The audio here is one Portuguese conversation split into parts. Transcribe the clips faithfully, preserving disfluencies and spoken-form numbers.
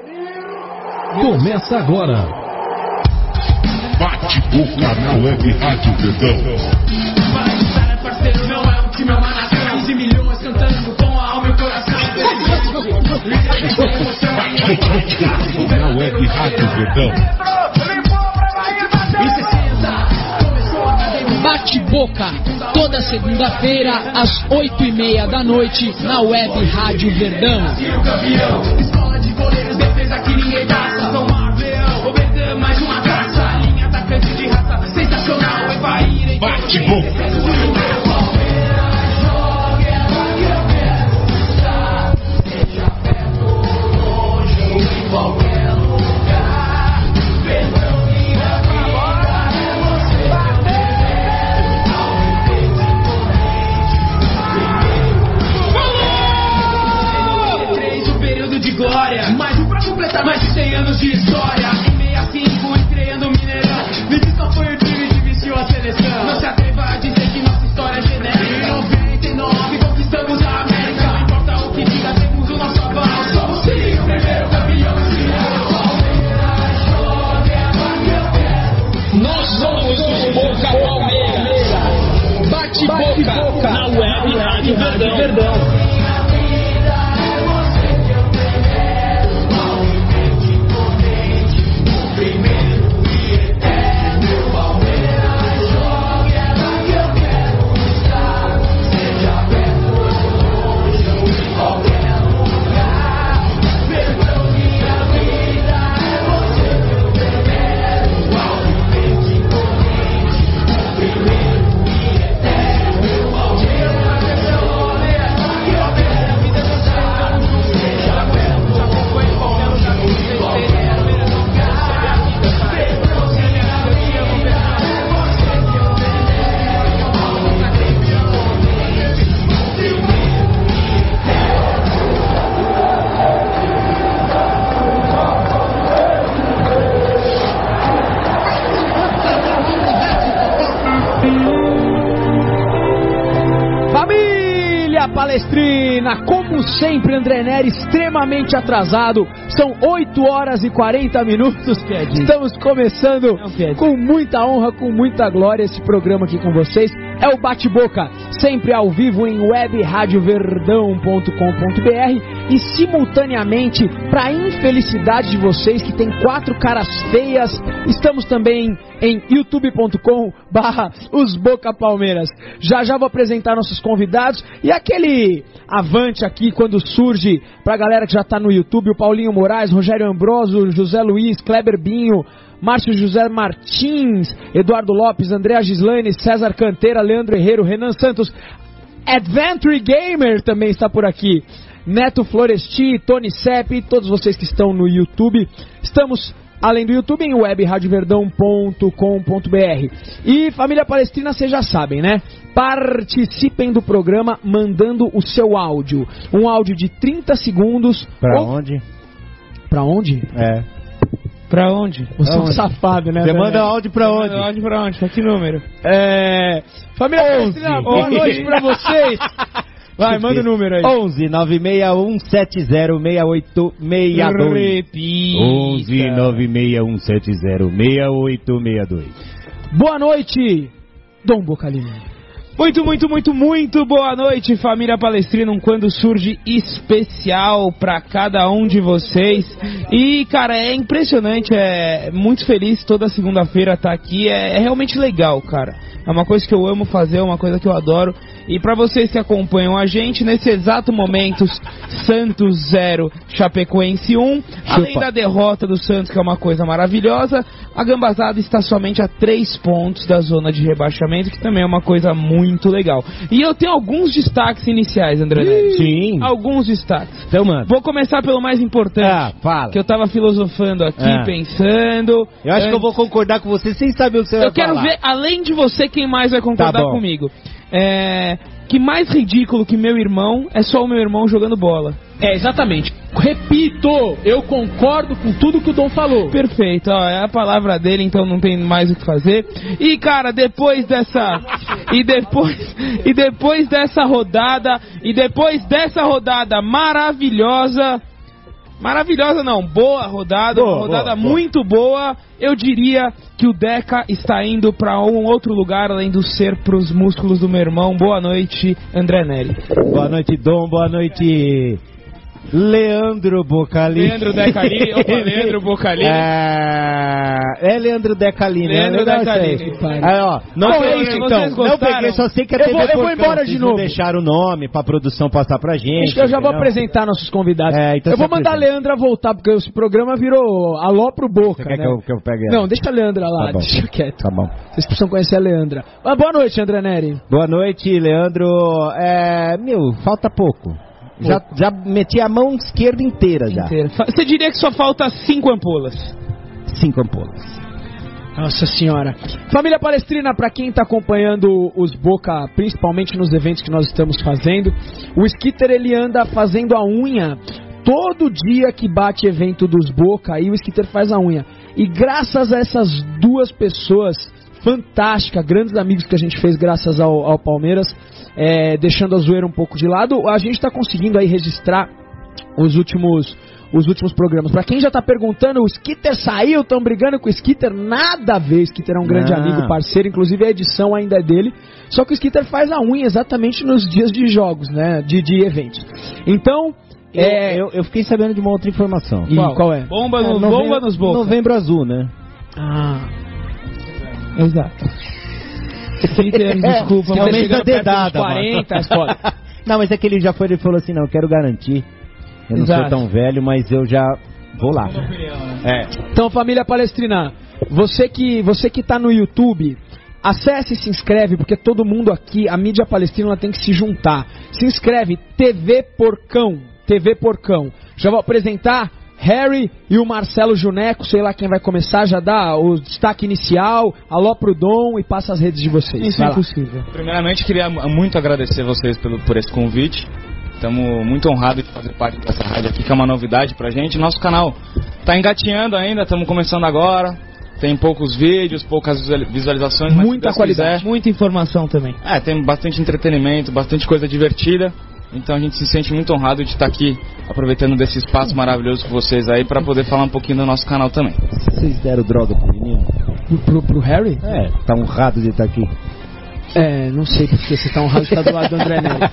Começa agora. Bate-boca na Web Rádio Verdão. Vai estar, parceiro, meu é o time, é uma nação. quinze milhões cantando com a alma e o coração. Bate-boca na Web Rádio Verdão. Bate-boca, toda segunda-feira, às oito e meia da noite, na Web Rádio Verdão. Escola de goleiros, defesa que ninguém passa. São Marvel, obedece mais uma taça. Linha atacante de raça, sensacional. É Bahia, Bate-boca. Glória, mais um pra completar mais de cem anos de história. Em sessenta e cinco estreando o Mineirão. Me diz qual foi o time que vestiu a seleção. Não se atreva a dizer que nossa história é genérica. Em noventa e nove conquistamos a América. Não importa o que diga, temos o nosso aval. Somos sim o primeiro campeão mundial. Nós somos os Boca Palmeiras. Bate-boca na Web Rádio Verdão. Palestrina, como sempre, André Neri, extremamente atrasado. São oito horas e quarenta minutos. Estamos começando com muita honra, com muita glória esse programa aqui com vocês. É o Bate-Boca, sempre ao vivo em web rádio verdão ponto com ponto b r e simultaneamente, para infelicidade de vocês que tem quatro caras feias, estamos também em youtube ponto com barra os Boca Palmeiras. Já já vou apresentar nossos convidados e aquele avante aqui quando surge pra galera que já tá no YouTube: o Paulinho Moraes, Rogério Ambroso, José Luiz, Kleber Binho, Márcio José Martins, Eduardo Lopes, Andréa Gislaine, César Canteira, Leandro Herrero, Renan Santos, Adventure Gamer também está por aqui, Neto Floresti, Tony Sepp, todos vocês que estão no YouTube. Estamos, além do YouTube, em web rádio verdão ponto com ponto b r. E família Palestrina, vocês já sabem, né? Participem do programa mandando o seu áudio. Um áudio de trinta segundos. Pra ou... onde? Pra onde? É. Pra onde? Você é um safado, né? Você manda áudio pra onde? Manda áudio pra onde? Pra que número? É... Família Palestrina, boa noite pra vocês. Vai, manda o número aí. onze nove seis um sete zero seis oito seis dois. Repita. onze nove seis um sete zero seis oito seis dois. Boa noite, Dom Bocalini. Muito, muito, muito, muito boa noite, família Palestrina, um Quando Surge especial pra cada um de vocês. E, cara, é impressionante, é muito feliz toda segunda-feira estar aqui, é, é realmente legal, cara. É uma coisa que eu amo fazer, é uma coisa que eu adoro. E pra vocês que acompanham a gente, nesse exato momento, Santos zero, Chapecoense um. Além da derrota do Santos, que é uma coisa maravilhosa, a Gambazada está somente a três pontos da zona de rebaixamento, que também é uma coisa muito legal. E eu tenho alguns destaques iniciais, André Neves. Sim. Alguns destaques. Então, mano. Vou começar pelo mais importante. Ah, fala. Que eu tava filosofando aqui, Ah. pensando. Eu acho antes... que eu vou concordar com você sem saber o que você vai Eu quero falar. ver, além de você, quem mais vai concordar Tá bom. comigo. É... Que mais ridículo que meu irmão é só o meu irmão jogando bola. É, exatamente. Repito, eu concordo com tudo que o Dom falou. Perfeito, ó, é a palavra dele, então não tem mais o que fazer. E, cara, depois dessa... E depois, e depois dessa rodada... E depois dessa rodada maravilhosa... Maravilhosa não, boa rodada, boa, uma rodada boa, muito boa. boa. Eu diria que o Deca está indo para um outro lugar, além do ser pros músculos do meu irmão. Boa noite, André Neri. Boa noite, Dom, boa noite, Leandro Bocalini. Leandro Decalini, opa, Leandro Bocalini. É, é Leandro Decalini. Leandro né? Decalini. Aí, ó, não Bom, peguei, vocês então, gostaram? não peguei, só sei que é eu T V vou, eu vou Porcão. embora de Vocês novo. não deixaram o nome pra produção passar pra gente. Acho que eu já vou não? apresentar nossos convidados. É, então eu vou você mandar a apresenta. Leandra voltar, porque esse programa virou alô pro Boca, Você quer né? que eu, que eu pegue ela? Não, deixa a Leandra lá, Tá bom. deixa quieto. Tá bom. Vocês precisam conhecer a Leandra. Ah, boa noite, André Neri. Boa noite, Leandro. É, meu, falta pouco. Já, já meti a mão esquerda inteira já. Inteira. Você diria que só falta cinco ampolas? Cinco ampolas. Nossa senhora. Família Palestrina, pra quem tá acompanhando os Boca, principalmente nos eventos que nós estamos fazendo, o Skitter ele anda fazendo a unha todo dia que bate evento dos Boca, aí o Skitter faz a unha. E graças a essas duas pessoas fantásticas, grandes amigos que a gente fez graças ao, ao Palmeiras, é, deixando a zoeira um pouco de lado, a gente tá conseguindo aí registrar os últimos... os últimos programas. Pra quem já tá perguntando, o Skitter saiu, estão brigando com o Skitter, nada a ver. O Skitter é um grande Não. amigo, parceiro, inclusive a edição ainda é dele. Só que o Skitter faz a unha exatamente nos dias de jogos, né? De, de eventos. Então, Eu, é... eu, eu fiquei sabendo de uma outra informação. E qual? qual é? Bomba, É, no, novembro, bomba nos Boca. Novembro Azul, né? Ah, Exato. Skitter, desculpa, é, mas chegando mês da perto dos dedada, quarenta, é foda. Não, mas é que ele já foi, ele falou assim, não, eu quero garantir. Eu não Exato. sou tão velho, mas eu já vou lá. É. Então, família Palestrina, você que, você que tá no YouTube, acesse e se inscreve, porque todo mundo aqui, a mídia palestrina tem que se juntar. Se inscreve, T V Porcão, T V Porcão. Já vou apresentar Harry e o Marcelo Juneco, sei lá quem vai começar, já dá o destaque inicial, alô pro Dom e passa as redes de vocês. Isso Vai é lá. impossível. Primeiramente, queria muito agradecer vocês pelo, por esse convite. Estamos muito honrados de fazer parte dessa rádio aqui, que é uma novidade pra gente. Nosso canal está engatinhando ainda, estamos começando agora. Tem poucos vídeos, poucas visualizações, mas Muita se Deus qualidade. quiser, Muita informação também. é, tem bastante entretenimento, bastante coisa divertida. Então a gente se sente muito honrado de estar aqui aproveitando desse espaço maravilhoso com vocês aí para poder falar um pouquinho do nosso canal também. Vocês deram droga pro menino? Pro, pro, pro Harry? É, tá honrado de estar aqui. É, não sei porque você tá honrado de estar do lado do André Neri.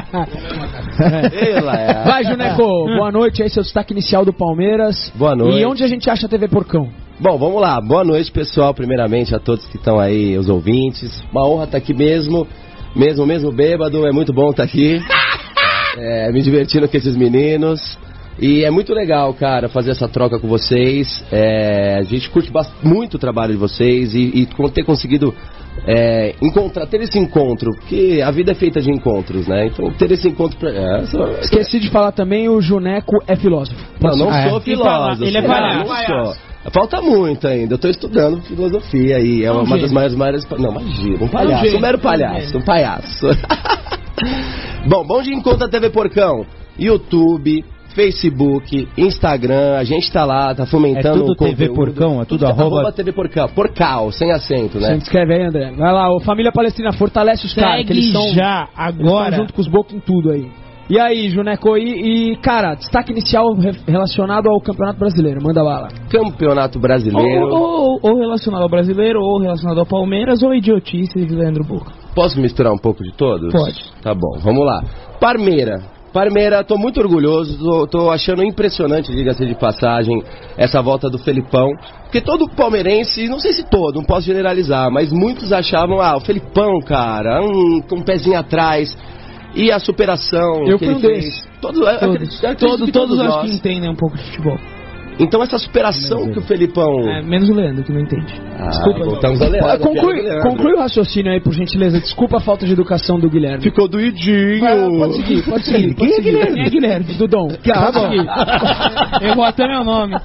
É. Vai, Juneco, boa noite, aí seu destaque inicial do Palmeiras. Boa noite. E onde a gente acha a T V Porcão? Bom, vamos lá. Boa noite, pessoal. Primeiramente a todos que estão aí, os ouvintes. Uma honra estar aqui mesmo. Mesmo, mesmo bêbado. É muito bom estar aqui. É, me divertindo com esses meninos. E é muito legal, cara, fazer essa troca com vocês. É, a gente curte bastante, muito o trabalho de vocês e, e ter conseguido é, encontrar, ter esse encontro, porque a vida é feita de encontros, né? Então ter esse encontro pra, é, só, Esqueci de falar também, o Juneco é filósofo. Não, não Ah, sou é. filósofo. Ele é não, palhaço. não sou. Falta muito ainda. Eu estou estudando filosofia e é Um uma gênio. das maiores, maiores... Não, imagina, um palhaço, gênio, um mero um palhaço, gênio. um palhaço. Bom, bom de encontro a T V Porcão. YouTube, Facebook, Instagram, a gente tá lá, tá fomentando É tudo o conteúdo. T V Porcão? É tudo é arroba- arroba T V Porcão, Porcal, sem acento, Se né? inscreve aí, André. Vai lá, ô Família Palestrina, fortalece os caras, que eles Segue são, já, eles estão agora. junto com os Boca em tudo aí. E aí, Juneco, e, e cara, destaque inicial re- relacionado ao Campeonato Brasileiro, manda bala. Campeonato Brasileiro. Ou, ou, ou relacionado ao brasileiro, ou relacionado ao Palmeiras, ou idiotice de Leandro Boca. Posso misturar um pouco de todos? Pode. Tá bom, vamos lá. Parmeira. Parmeira, tô muito orgulhoso, tô, tô achando impressionante, diga-se de passagem, essa volta do Felipão. Porque todo palmeirense, não sei se todo, não posso generalizar, mas muitos achavam, ah, o Felipão, cara, um, com um pezinho atrás. E a superação Eu que fui ele um fez. desses. Todos, eu acredito- eu acredito Todos, que todos acho nós. que entendem um pouco de futebol. Então essa superação que o Felipão... É, menos o Leandro, que não entende. Ah, Desculpa. voltamos a Leandro, a piada conclui, do Leandro. conclui o raciocínio aí, por gentileza. Desculpa a falta de educação do Guilherme. Ficou doidinho. Vai, pode seguir, pode seguir. Pode seguir. Quem é Guilherme? Do Dom. Tá Pode bom. seguir. Errou até meu nome.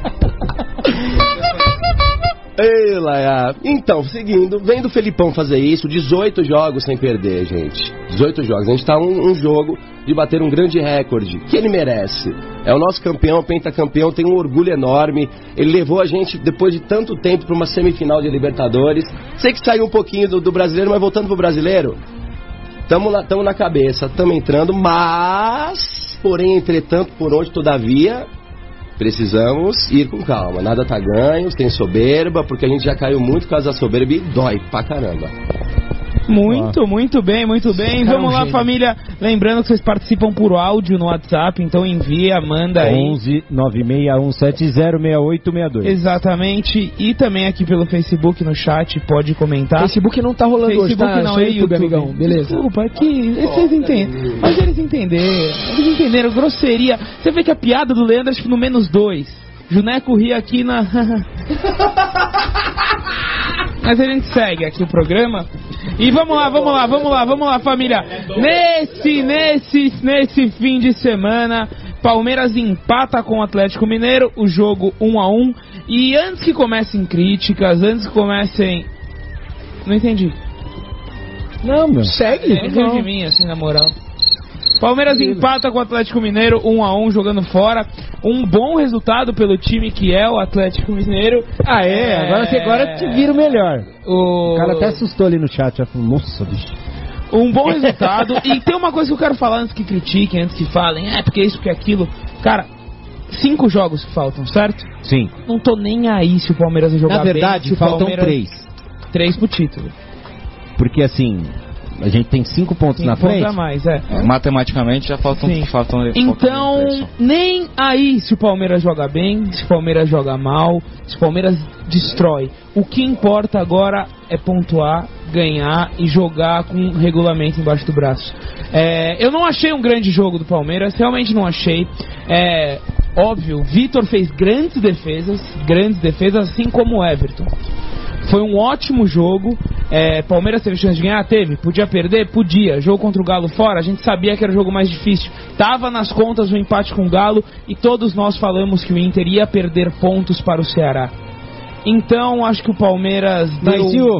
Ei, Laia. Então, seguindo, vendo o Felipão fazer isso, dezoito jogos sem perder, gente. dezoito jogos. A gente tá um, um jogo de bater um grande recorde, que ele merece. É o nosso campeão, pentacampeão, tem um orgulho enorme. Ele levou a gente, depois de tanto tempo, para uma semifinal de Libertadores. Sei que saiu um pouquinho do, do brasileiro, mas voltando pro brasileiro, tamo, lá, tamo na cabeça, tamo entrando, mas, porém, entretanto, por onde, todavia, precisamos ir com calma. Nada tá ganho, tem soberba, porque a gente já caiu muito por causa da soberba e dói pra caramba. Muito, muito bem, muito bem. Vamos lá, família. Lembrando que vocês participam por áudio no WhatsApp, então envia, manda aí. onze nove seis um sete zero seis oito seis dois. Exatamente. E também aqui pelo Facebook, no chat, pode comentar. Facebook não tá rolando Facebook hoje, tá? não, Só é YouTube, YouTube, amigão. Beleza. Desculpa, é que vocês entendem. Mas eles entenderam. Eles entenderam. Grosseria. Você vê que a piada do Leandro acho que no menos dois. Juneco ri aqui na... Mas a gente segue aqui o programa. E vamos lá, vamos lá, vamos lá, vamos lá, família. Nesse, nesse, nesse fim de semana, Palmeiras empata com o Atlético Mineiro, o jogo um a um. E antes que comecem críticas, antes que comecem... Não entendi. Não, meu. Segue. É, não. De mim, assim, na moral. Palmeiras empata com o Atlético Mineiro um a um, jogando fora. Um bom resultado pelo time que é o Atlético Mineiro. Ah, é? é... Agora, te, agora te vira o melhor. O... o cara até assustou ali no chat. Já falou, nossa, bicho. Um bom resultado. E tem uma coisa que eu quero falar antes que critiquem, antes que falem. É, porque isso, porque aquilo. Cara, cinco jogos que faltam, certo? Sim. Não tô nem aí se o Palmeiras vai jogar bem. Na verdade, bem, faltam Palmeiras... três. Três pro título. Porque assim... A gente tem cinco pontos cinco na frente. Pontos a mais, é. É. Matematicamente já faltam... faltam então, faltam nem aí se o Palmeiras joga bem, se o Palmeiras joga mal, se o Palmeiras destrói. O que importa agora é pontuar, ganhar e jogar com um regulamento embaixo do braço. É, eu não achei um grande jogo do Palmeiras, realmente não achei. É, óbvio, Vitor fez grandes defesas, grandes defesas, assim como o Everton. Foi um ótimo jogo. É, Palmeiras teve chance de ganhar? Teve. Podia perder? Podia. Jogo contra o Galo fora, a gente sabia que era o jogo mais difícil. Tava nas contas o empate com o Galo e todos nós falamos que o Inter ia perder pontos para o Ceará. Então, acho que o Palmeiras deu... Mas e o...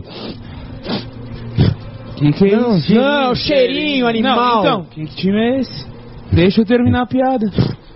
Que que é não, isso? Não, cheirinho, animal. Não, então, que time é esse? Deixa eu terminar a piada.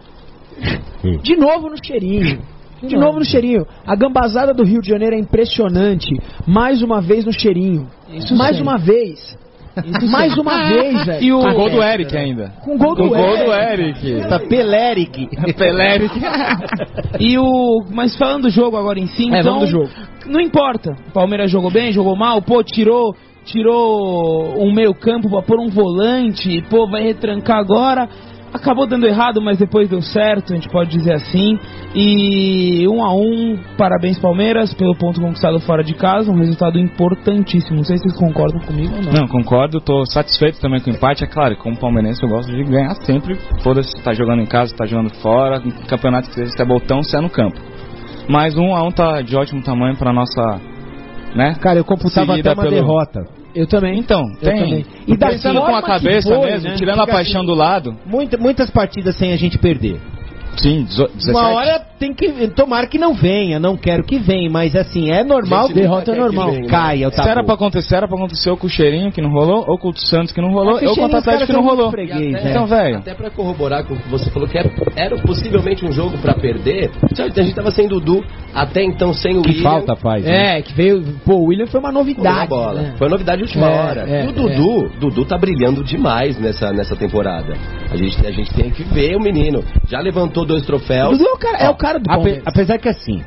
De novo no cheirinho. De novo no cheirinho. A gambazada do Rio de Janeiro é impressionante. Mais uma vez no cheirinho. Isso Mais sempre. uma vez. Isso Mais sempre. uma vez, velho. E o ah, gol do Eric ainda. Com gol do, Com Eric. gol do Eric. Tá Peléric. Peléric. E o... Mas falando do jogo agora em si, é, então... do jogo. Não importa. O Palmeiras jogou bem, jogou mal. Pô, tirou... Tirou um meio campo pra pôr um volante. Pô, vai retrancar agora... Acabou dando errado, mas depois deu certo, a gente pode dizer assim. E um a um, parabéns Palmeiras pelo ponto conquistado fora de casa, um resultado importantíssimo. Não sei se vocês concordam comigo ou não. Não, concordo, estou satisfeito também com o empate. É claro, como palmeirense eu gosto de ganhar sempre. Foda-se, se tá jogando em casa, se tá jogando fora, em campeonato que seja, se é botão, se é no campo. Mas um a um tá de ótimo tamanho para nossa, né? Cara, eu computava até uma pelo... derrota. Eu também. Então, eu tem. Também. E pensando com a cabeça foi, mesmo, né? Tirando Fica a paixão assim, do lado. Muita, muitas partidas sem a gente perder. Sim, dezessete. Uma hora tem que... Tomara que não venha, não quero que venha, mas assim, é normal, derrota é normal. Venha, Caia, o tabu. Se era pra acontecer, era pra acontecer ou com o Cheirinho que não rolou, ou com o Santos que não rolou, é ou com o Atlético que não rolou. Freguês, até, então, velho. Até pra corroborar com o que você falou, que era, era possivelmente um jogo pra perder, a gente tava sem Dudu, até então sem o que William. Que falta faz, né? É, que veio... Pô, o William foi uma novidade. Foi, bola. Né? Foi uma novidade de última é, hora. É, e o Dudu, é. Dudu tá brilhando demais nessa, nessa temporada. A gente, a gente tem que ver o menino. Já levantou dois troféus. Dudu é o cara, é o cara do Palmeiras. Apesar que assim,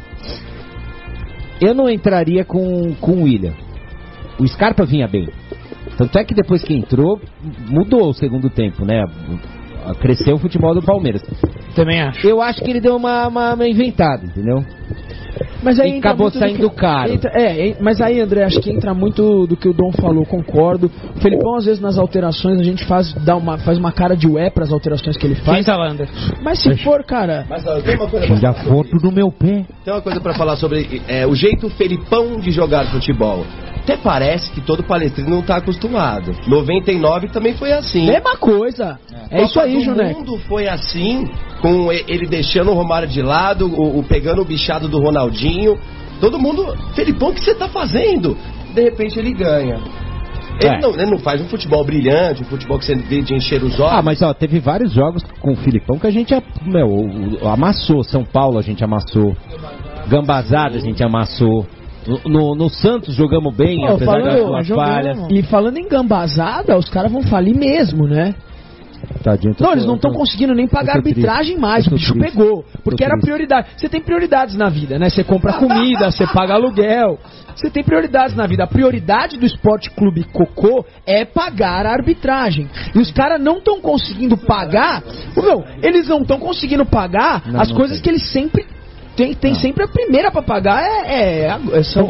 eu não entraria com, com o William. O Scarpa vinha bem. Tanto é que depois que entrou, mudou o segundo tempo, né? Cresceu o futebol do Palmeiras. Também acho. Eu acho que ele deu uma, uma, uma inventada, entendeu? Mas aí e acabou saindo que, caro. Entra, é, mas aí, André, acho que entra muito do que o Dom falou, concordo. O Felipão, às vezes, nas alterações, a gente faz, dá uma, faz uma cara de ué pras alterações que ele faz. Quem tá lá, André? Mas se Deixa. for, cara... Mas ó, tem uma coisa pra Já foto do meu pé. Tem uma coisa pra falar sobre é, o jeito Felipão de jogar futebol. Até parece que todo palestrino não tá acostumado. noventa e nove também foi assim. Mesma coisa. É, é isso aí, Juné. O mundo foi assim, com ele deixando o Romário de lado, o, o pegando o bichado do Ronaldinho. Todo mundo, Felipão, o que você tá fazendo? De repente ele ganha. Ele, é. não, ele não faz um futebol brilhante, um futebol que você vê de encher os olhos. Ah, mas ó, teve vários jogos com o Filipão que a gente meu, amassou. São Paulo a gente amassou. Gambazada a gente amassou. No, no, no Santos jogamos bem, oh, apesar das duas falhas. E falando em gambazada, os caras vão falir mesmo, né? Tadinho, tô- Não, eles não tô- estão conseguindo nem pagar eu tô arbitragem triste. mais, Eu o tô bicho triste. pegou. Porque Tô era triste. prioridade. Você tem prioridades na vida, né? Você compra comida, você paga aluguel. Você tem prioridades na vida. A prioridade do Esporte Clube Cocô é pagar a arbitragem. E os caras não estão conseguindo pagar. Meu, eles não estão conseguindo pagar Não, as não coisas tem. que eles sempre. Tem, tem sempre a primeira pra pagar, é. é, é são...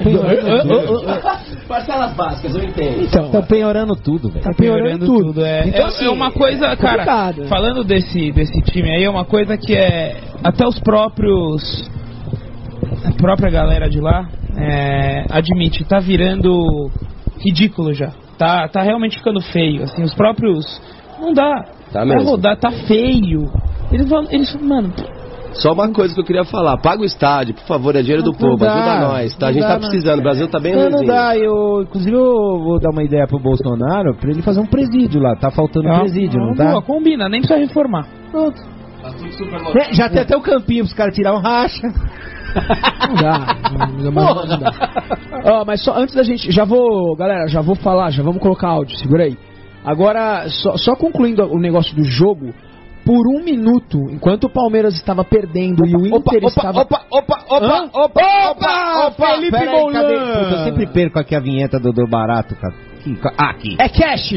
Parcelas básicas, eu entendo. Então, Tá penhorando tudo, velho. tá piorando tudo. É, Então, é, assim, é uma coisa, é cara, complicado. falando desse, desse time aí, é uma coisa que é. Até os próprios. A própria galera de lá é, admite, tá virando ridículo já. Tá, tá realmente ficando feio. Assim, os próprios. Não dá. Tá Vai mesmo. rodar, tá feio. Eles vão. Eles, mano. Só uma coisa que eu queria falar. Paga o estádio, por favor, é dinheiro do Não povo. dá, Ajuda nós, tá? A não gente dá, tá não. precisando. O Brasil tá bem Não, não ruimzinho. dá, eu, inclusive eu vou dar uma ideia pro Bolsonaro pra ele fazer um presídio lá, tá faltando É uma- presídio, não uma tá? boa, combina, nem precisa reformar. Pronto. É, já tem até o campinho pros caras tirar um racha. Não dá. Não, não, não dá. Ó, mas só antes da gente. Já vou. Galera, já vou falar, já vamos colocar áudio, segura aí. Agora, só, só concluindo o negócio do jogo. Por um minuto, enquanto o Palmeiras estava perdendo e o Inter estava. opa, opa, Hã? opa, opa, Felipe pera aí, Molan. cadê? Puta, eu sempre perco aqui a vinheta do, do barato, cara. Aqui, ah, aqui. É cash!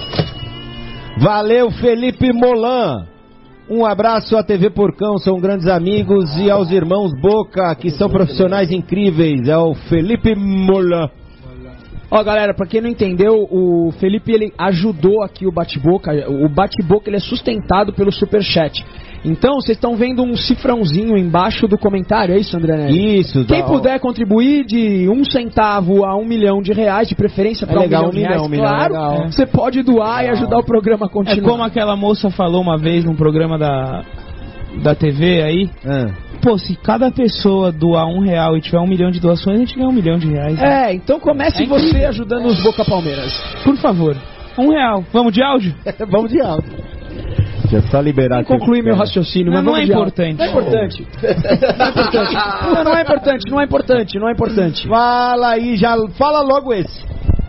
Valeu, Felipe Molan. Um abraço à T V Porcão, são grandes amigos, e aos irmãos Boca, que são profissionais incríveis. É o Felipe Molan. Ó, galera, pra quem não entendeu, o Felipe ele ajudou aqui o Bate-Boca. O Bate-Boca ele é sustentado pelo Superchat. Então, vocês estão vendo um cifrãozinho embaixo do comentário, é isso, André Nery? Isso, Quem dá- puder contribuir de um centavo a um milhão de reais, de preferência para É legal, um milhão de um milhão, reais, um milhão, claro, legal. você pode doar e ajudar o programa a É continuar. como aquela moça falou uma vez num programa da, da T V aí. Ah. Pô, se cada pessoa doar um real e tiver um milhão de doações, a gente ganha um milhão de reais. né? É, então comece É você incrível. ajudando os Boca Palmeiras. Por favor, um real. Vamos de áudio? Vamos de alto. Deixa eu só liberar Vou concluir meu raciocínio. raciocínio, Não, mas não vamos é de alto. importante. Não é importante. Não é importante. Não, não é importante, não é importante, não é importante. Fala aí, já fala logo esse.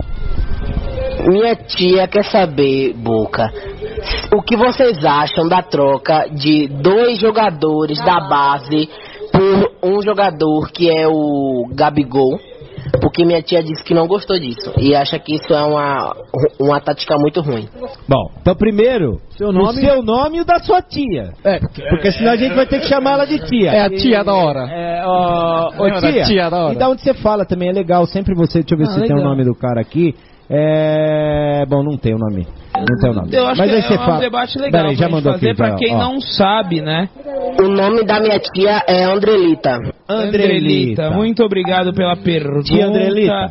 Minha tia quer saber, Boca, o que vocês acham da troca de dois jogadores da base por um jogador que é o Gabigol? Porque minha tia disse que não gostou disso e acha que isso é uma, uma tática muito ruim. Bom, então primeiro, Seu o nome? seu nome e o da sua tia. É, Porque senão a gente vai ter que chamar ela de tia. É a tia da hora. É, ó, ô, É, tia, tia da hora. e da onde você fala também é legal. Sempre você, deixa eu ver Ah, se tem o legal. nome do cara aqui. É. Bom, não tem o nome. Não tem o nome. Eu acho Mas que aí é você um fala. debate legal Peraí, já pra gente mandou fazer aqui, pra já, quem ó. não sabe, né? O nome da minha tia é Andrelita. Andrelita. Muito obrigado pela pergunta. Tia Andrelita.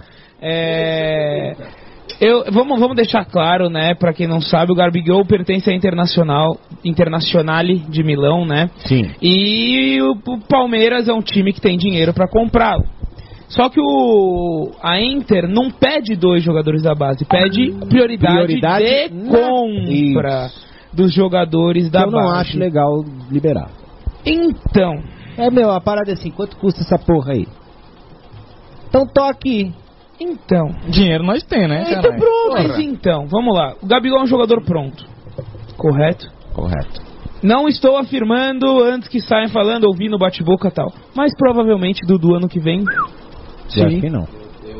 É... Eu, vamos, vamos deixar claro, né, pra quem não sabe, o Gabigol pertence à Internacional, Internazionale de Milão, né? Sim. E o, o Palmeiras é um time que tem dinheiro pra comprá-lo. Só que o a Inter não pede dois jogadores da base, pede prioridade, Prioridade de na- compra dos jogadores da Eu não base. acho legal liberar. Então, É, meu, a parada é assim, quanto custa essa porra aí? Então toque. então, Dinheiro nós tem, né? então caralho? pronto, mas então, vamos lá. O Gabigol é um jogador pronto, correto? Correto. Não estou afirmando antes que saiam falando, ouvindo o bate-boca e tal, mas provavelmente Dudu ano que vem. Eu acho que não.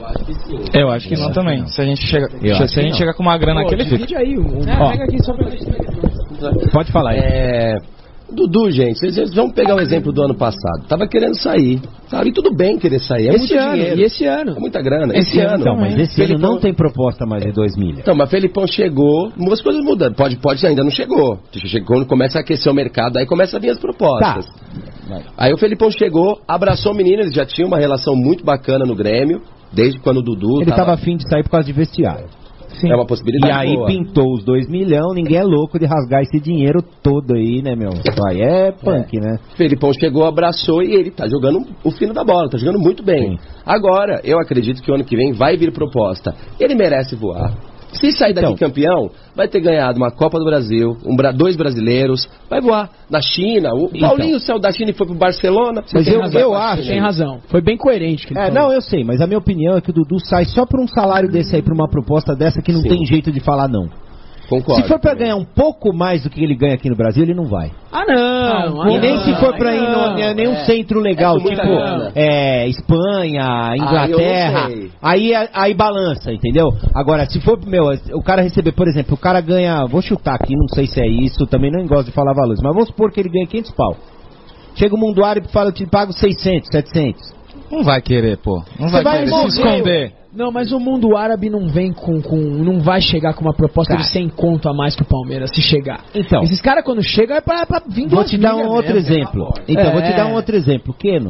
Eu acho que não também. Se a gente chega, Eu se acho que a gente não. chegar com uma grana Pô, aqui, ele fica. divide aí. Um, É, Ó. pega aqui só pra... Pode falar aí. É. Dudu, gente, vocês vocês vão pegar o exemplo do ano passado. Tava querendo sair. Sabe? E tudo bem querer sair. É esse muito ano, dinheiro. e esse ano? É muita grana. Esse Esse, ano ano. Então, mas esse ano Felipão- não tem proposta mais de dois milha. Então, mas Felipão chegou, as coisas mudando. Pode, pode, ainda não chegou. Chegou, quando começa a aquecer o mercado, aí começa a vir as propostas. Tá. Aí o Felipão chegou, abraçou o menino, eles já tinham uma relação muito bacana no Grêmio, desde quando o Dudu Ele tava... tava afim de sair por causa de vestiário. Sim. É uma E possibilidade aí boa. pintou os dois milhões, ninguém é louco de rasgar esse dinheiro todo aí, né, meu? Aí é punk, né? Felipão chegou, abraçou e ele tá jogando o fino da bola, tá jogando muito bem. Sim. Agora, eu acredito que o ano que vem vai vir proposta. Ele merece voar. Se sair daqui Então. campeão, vai ter ganhado uma Copa do Brasil, um, bra- dois brasileiros, vai voar. Na China, o Então. Paulinho saiu da China e foi pro Barcelona. Mas Tem eu, razão. eu Você acho. tem razão. Foi bem coerente que ele É, falou. não, eu sei, mas a minha opinião é que o Dudu sai só por um salário desse aí, por uma proposta dessa que não Sim. tem jeito de falar não. Concordo. Se for pra ganhar um pouco mais do que ele ganha aqui no Brasil, ele não vai. Ah, não. Ah, e nem não, se for pra não, ir no, não, nenhum é. centro legal, É com muita tipo grana. é, Espanha, Inglaterra. Ah, eu não sei. aí, aí balança, entendeu? Agora, se for, meu, o cara receber, por exemplo, o cara ganha, vou chutar aqui, não sei se é isso, também não gosto de falar valores, mas vamos supor que ele ganha quinhentos pau. Chega o mundo árabe e fala, eu te pago seiscentos, setecentos. Não vai querer, pô. Não vai, vai querer morrer. se esconder. Não, mas o mundo árabe não vem com, com não vai chegar com uma proposta Cara. de cem conto a mais que o Palmeiras, se chegar. Então. Esses caras quando chegam é pra, pra vir Vou duas te dar um milhas outro mesmo. exemplo. Então, É. vou te dar um outro exemplo. Keno.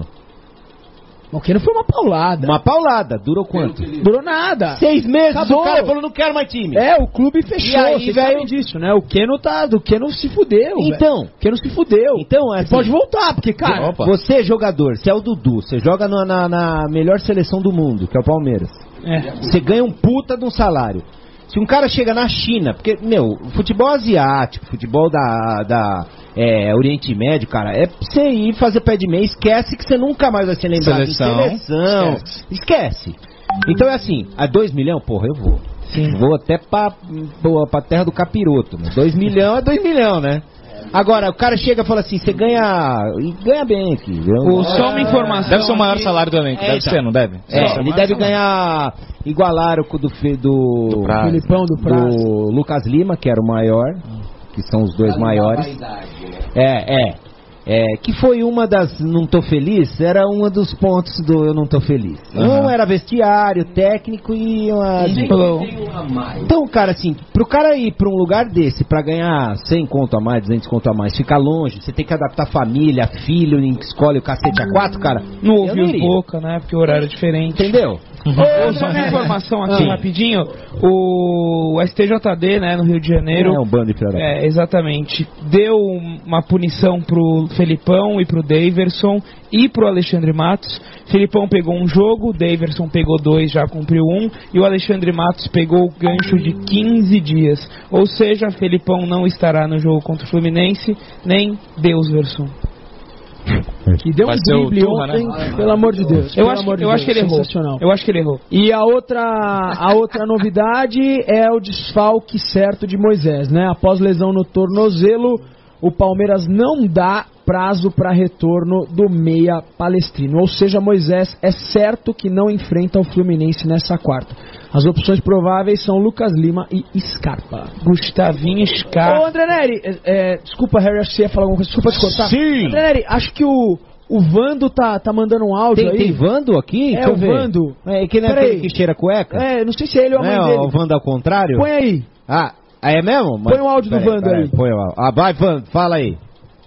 O que não foi uma paulada. Uma paulada. Durou quanto? Durou nada. Seis meses. Acabou. O cara falou, não quero mais time. É, o clube fechou. E aí, Vocês velho? sabem disso, né? O Keno tá, do Keno se fudeu. Então. velho. O Keno se fudeu. Então, é assim, Pode voltar, porque cara, Opa. você é jogador, você é o Dudu, você joga na, na, na melhor seleção do mundo, que é o Palmeiras. é. Você ganha um puta de um salário. Se um cara chega na China, porque, meu, futebol asiático, futebol da, da é, Oriente Médio, cara, é pra você ir fazer pé de meia, esquece que você nunca mais vai ser lembrado Seleção. em seleção. Esquece. esquece. Então é assim, a dois milhões, porra, eu vou. Sim. Vou até pra, pra, pra terra do capiroto. Né? dois milhões é dois milhões, né? Agora, o cara chega e fala assim, você ganha. E ganha bem aqui, viu? O, só uma informação. Deve ser o maior aqui. salário do elenco. É, Deve então. ser, não deve? É, Deve ser o ele maior deve salário. ganhar. Igualar o do, Fe- do, Do Praz. Filipão do Praz. do Lucas Lima, que era o maior, que são os dois maiores. É, é. É, que foi uma das não tô feliz, era uma dos pontos do eu não tô feliz. Uhum. Um era vestiário, técnico e uma... Falou. Então, cara, assim, pro cara ir pra um lugar desse pra ganhar cem conto a mais, duzentos conto a mais, ficar longe, você tem que adaptar família, filho, em escola e o cacete a quatro, cara. Não eu ouviu iria. boca, né? Porque o horário é diferente. Entendeu? Ô, só uma informação aqui Sim. rapidinho. O S T J D, né, no Rio de Janeiro. É um bando de filha da puta. É, exatamente. Deu uma punição pro Felipão e pro Daverson e pro Alexandre Matos. Felipão pegou um jogo, o Daverson pegou dois, já cumpriu um, e o Alexandre Matos pegou o gancho de quinze dias. Ou seja, Felipão não estará no jogo contra o Fluminense, nem Deusverson. Que deu Vai um ser o drible Turra, ontem, né? pelo amor de Deus. Eu pelo acho, amor de eu Deus, acho que ele errou. sensacional. Eu acho que ele errou. E a outra, a outra novidade é o desfalque certo de Moisés, né? Após lesão no tornozelo, o Palmeiras não dá prazo para retorno do meia palestrino. Ou seja, Moisés é certo que não enfrenta o Fluminense nessa quarta. As opções prováveis são Lucas Lima e Scarpa. Gustavinho Scarpa. Ô, André Neri, é, é, desculpa, Harry, acho que você ia falar alguma coisa. Desculpa te cortar. Sim. André Neri, acho que o, o Vando tá, tá mandando um áudio Tem, aí. tem Vando aqui? É, Deixa eu o ver. Vando. É, que não é Pera aquele aí. que cheira cueca? É, não sei se é ele ou a Não mãe é dele. o Vando ao contrário? Põe aí. Ah, é mesmo? Põe o áudio do Peraí, Vando peraí, aí. Põe o áudio. Ah, vai, Vando, fala aí.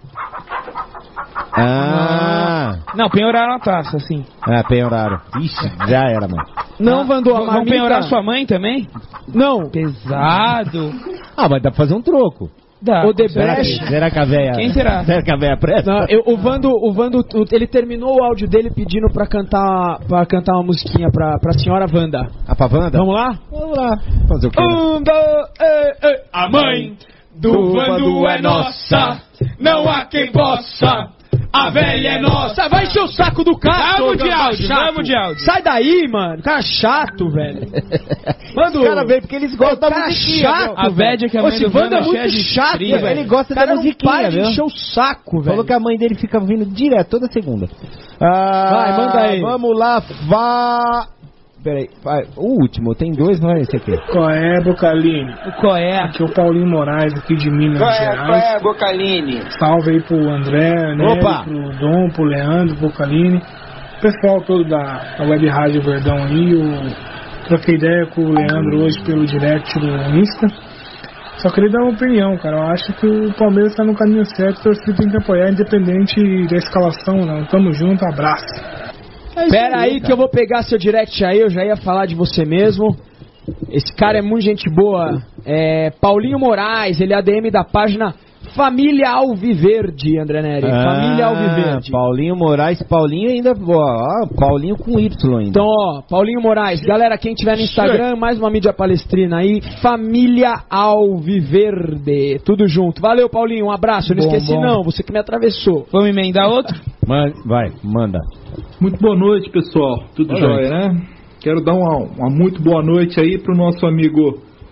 Ah, Não, penhoraram a taça, assim. é, penhoraram. Ixi, já era, mano. Não, Vando, a Vão marmita... penhorar sua mãe também? Não. Pesado. Ah, mas dá pra fazer um troco. Dá. O Será que, Debrecht... será que a véia... Quem será? Será que a véia presta? Não, eu- o Vando, o Vando, o- ele terminou o áudio dele pedindo pra cantar, pra cantar uma musiquinha pra, pra senhora Wanda. A pavanda? Vamos lá? Vamos lá. Fazer o quê? Um, dois, ei, ei. A mãe do Vando é nossa, não há quem possa. A velha é nossa. Vai encher o saco do cara. Vamos de cara áudio, chato. vamos de áudio. Sai daí, mano. Cara chato, velho. Manda Os caras vêm porque eles gostam da cara musiquinha. chato. A védia que a mãe Esse do Vando é Vando é cheia muito de chato, estria, velho. Ele gosta Cara, da não musiquinha, para de viu? encher o saco, velho. Falou que a mãe dele fica vindo direto, toda segunda. Ah, Vai, manda aí. Vamos lá, vá... Peraí, vai. O último, tem dois, vai esse aqui. Qual é, Bocaline? O Coé. Aqui é o Paulinho Moraes, aqui de Minas Gerais. Bocaline? Salve aí pro André, né? Opa! Pro Dom, pro Leandro, Bocaline. O pessoal todo da, da Web Rádio Verdão aí. Eu troquei ideia com o Leandro hoje pelo direct do Insta. Só queria dar uma opinião, cara. Eu acho que o Palmeiras tá no caminho certo. O torcedor tem que apoiar, independente da escalação, não. Tamo junto, abraço. Pera aí que eu vou pegar seu direct aí, eu já ia falar de você mesmo. Esse cara é muito gente boa. É Paulinho Moraes, ele é A D M da página Família Alviverde, André Neri. Família Alviverde. Paulinho Moraes, Paulinho ainda... Ó, Paulinho com Y ainda. Então, ó, Paulinho Moraes, galera, quem tiver no Instagram, mais uma mídia palestrina aí, Família Alviverde, tudo junto. Valeu, Paulinho, um abraço, eu não Bom, esqueci bom. não, você que me atravessou. Vamos emendar outro? Man- vai, manda. Muito boa noite, pessoal. Tudo Boa jóia, noite. né? Quero dar uma, uma muito boa noite aí pro nosso amigo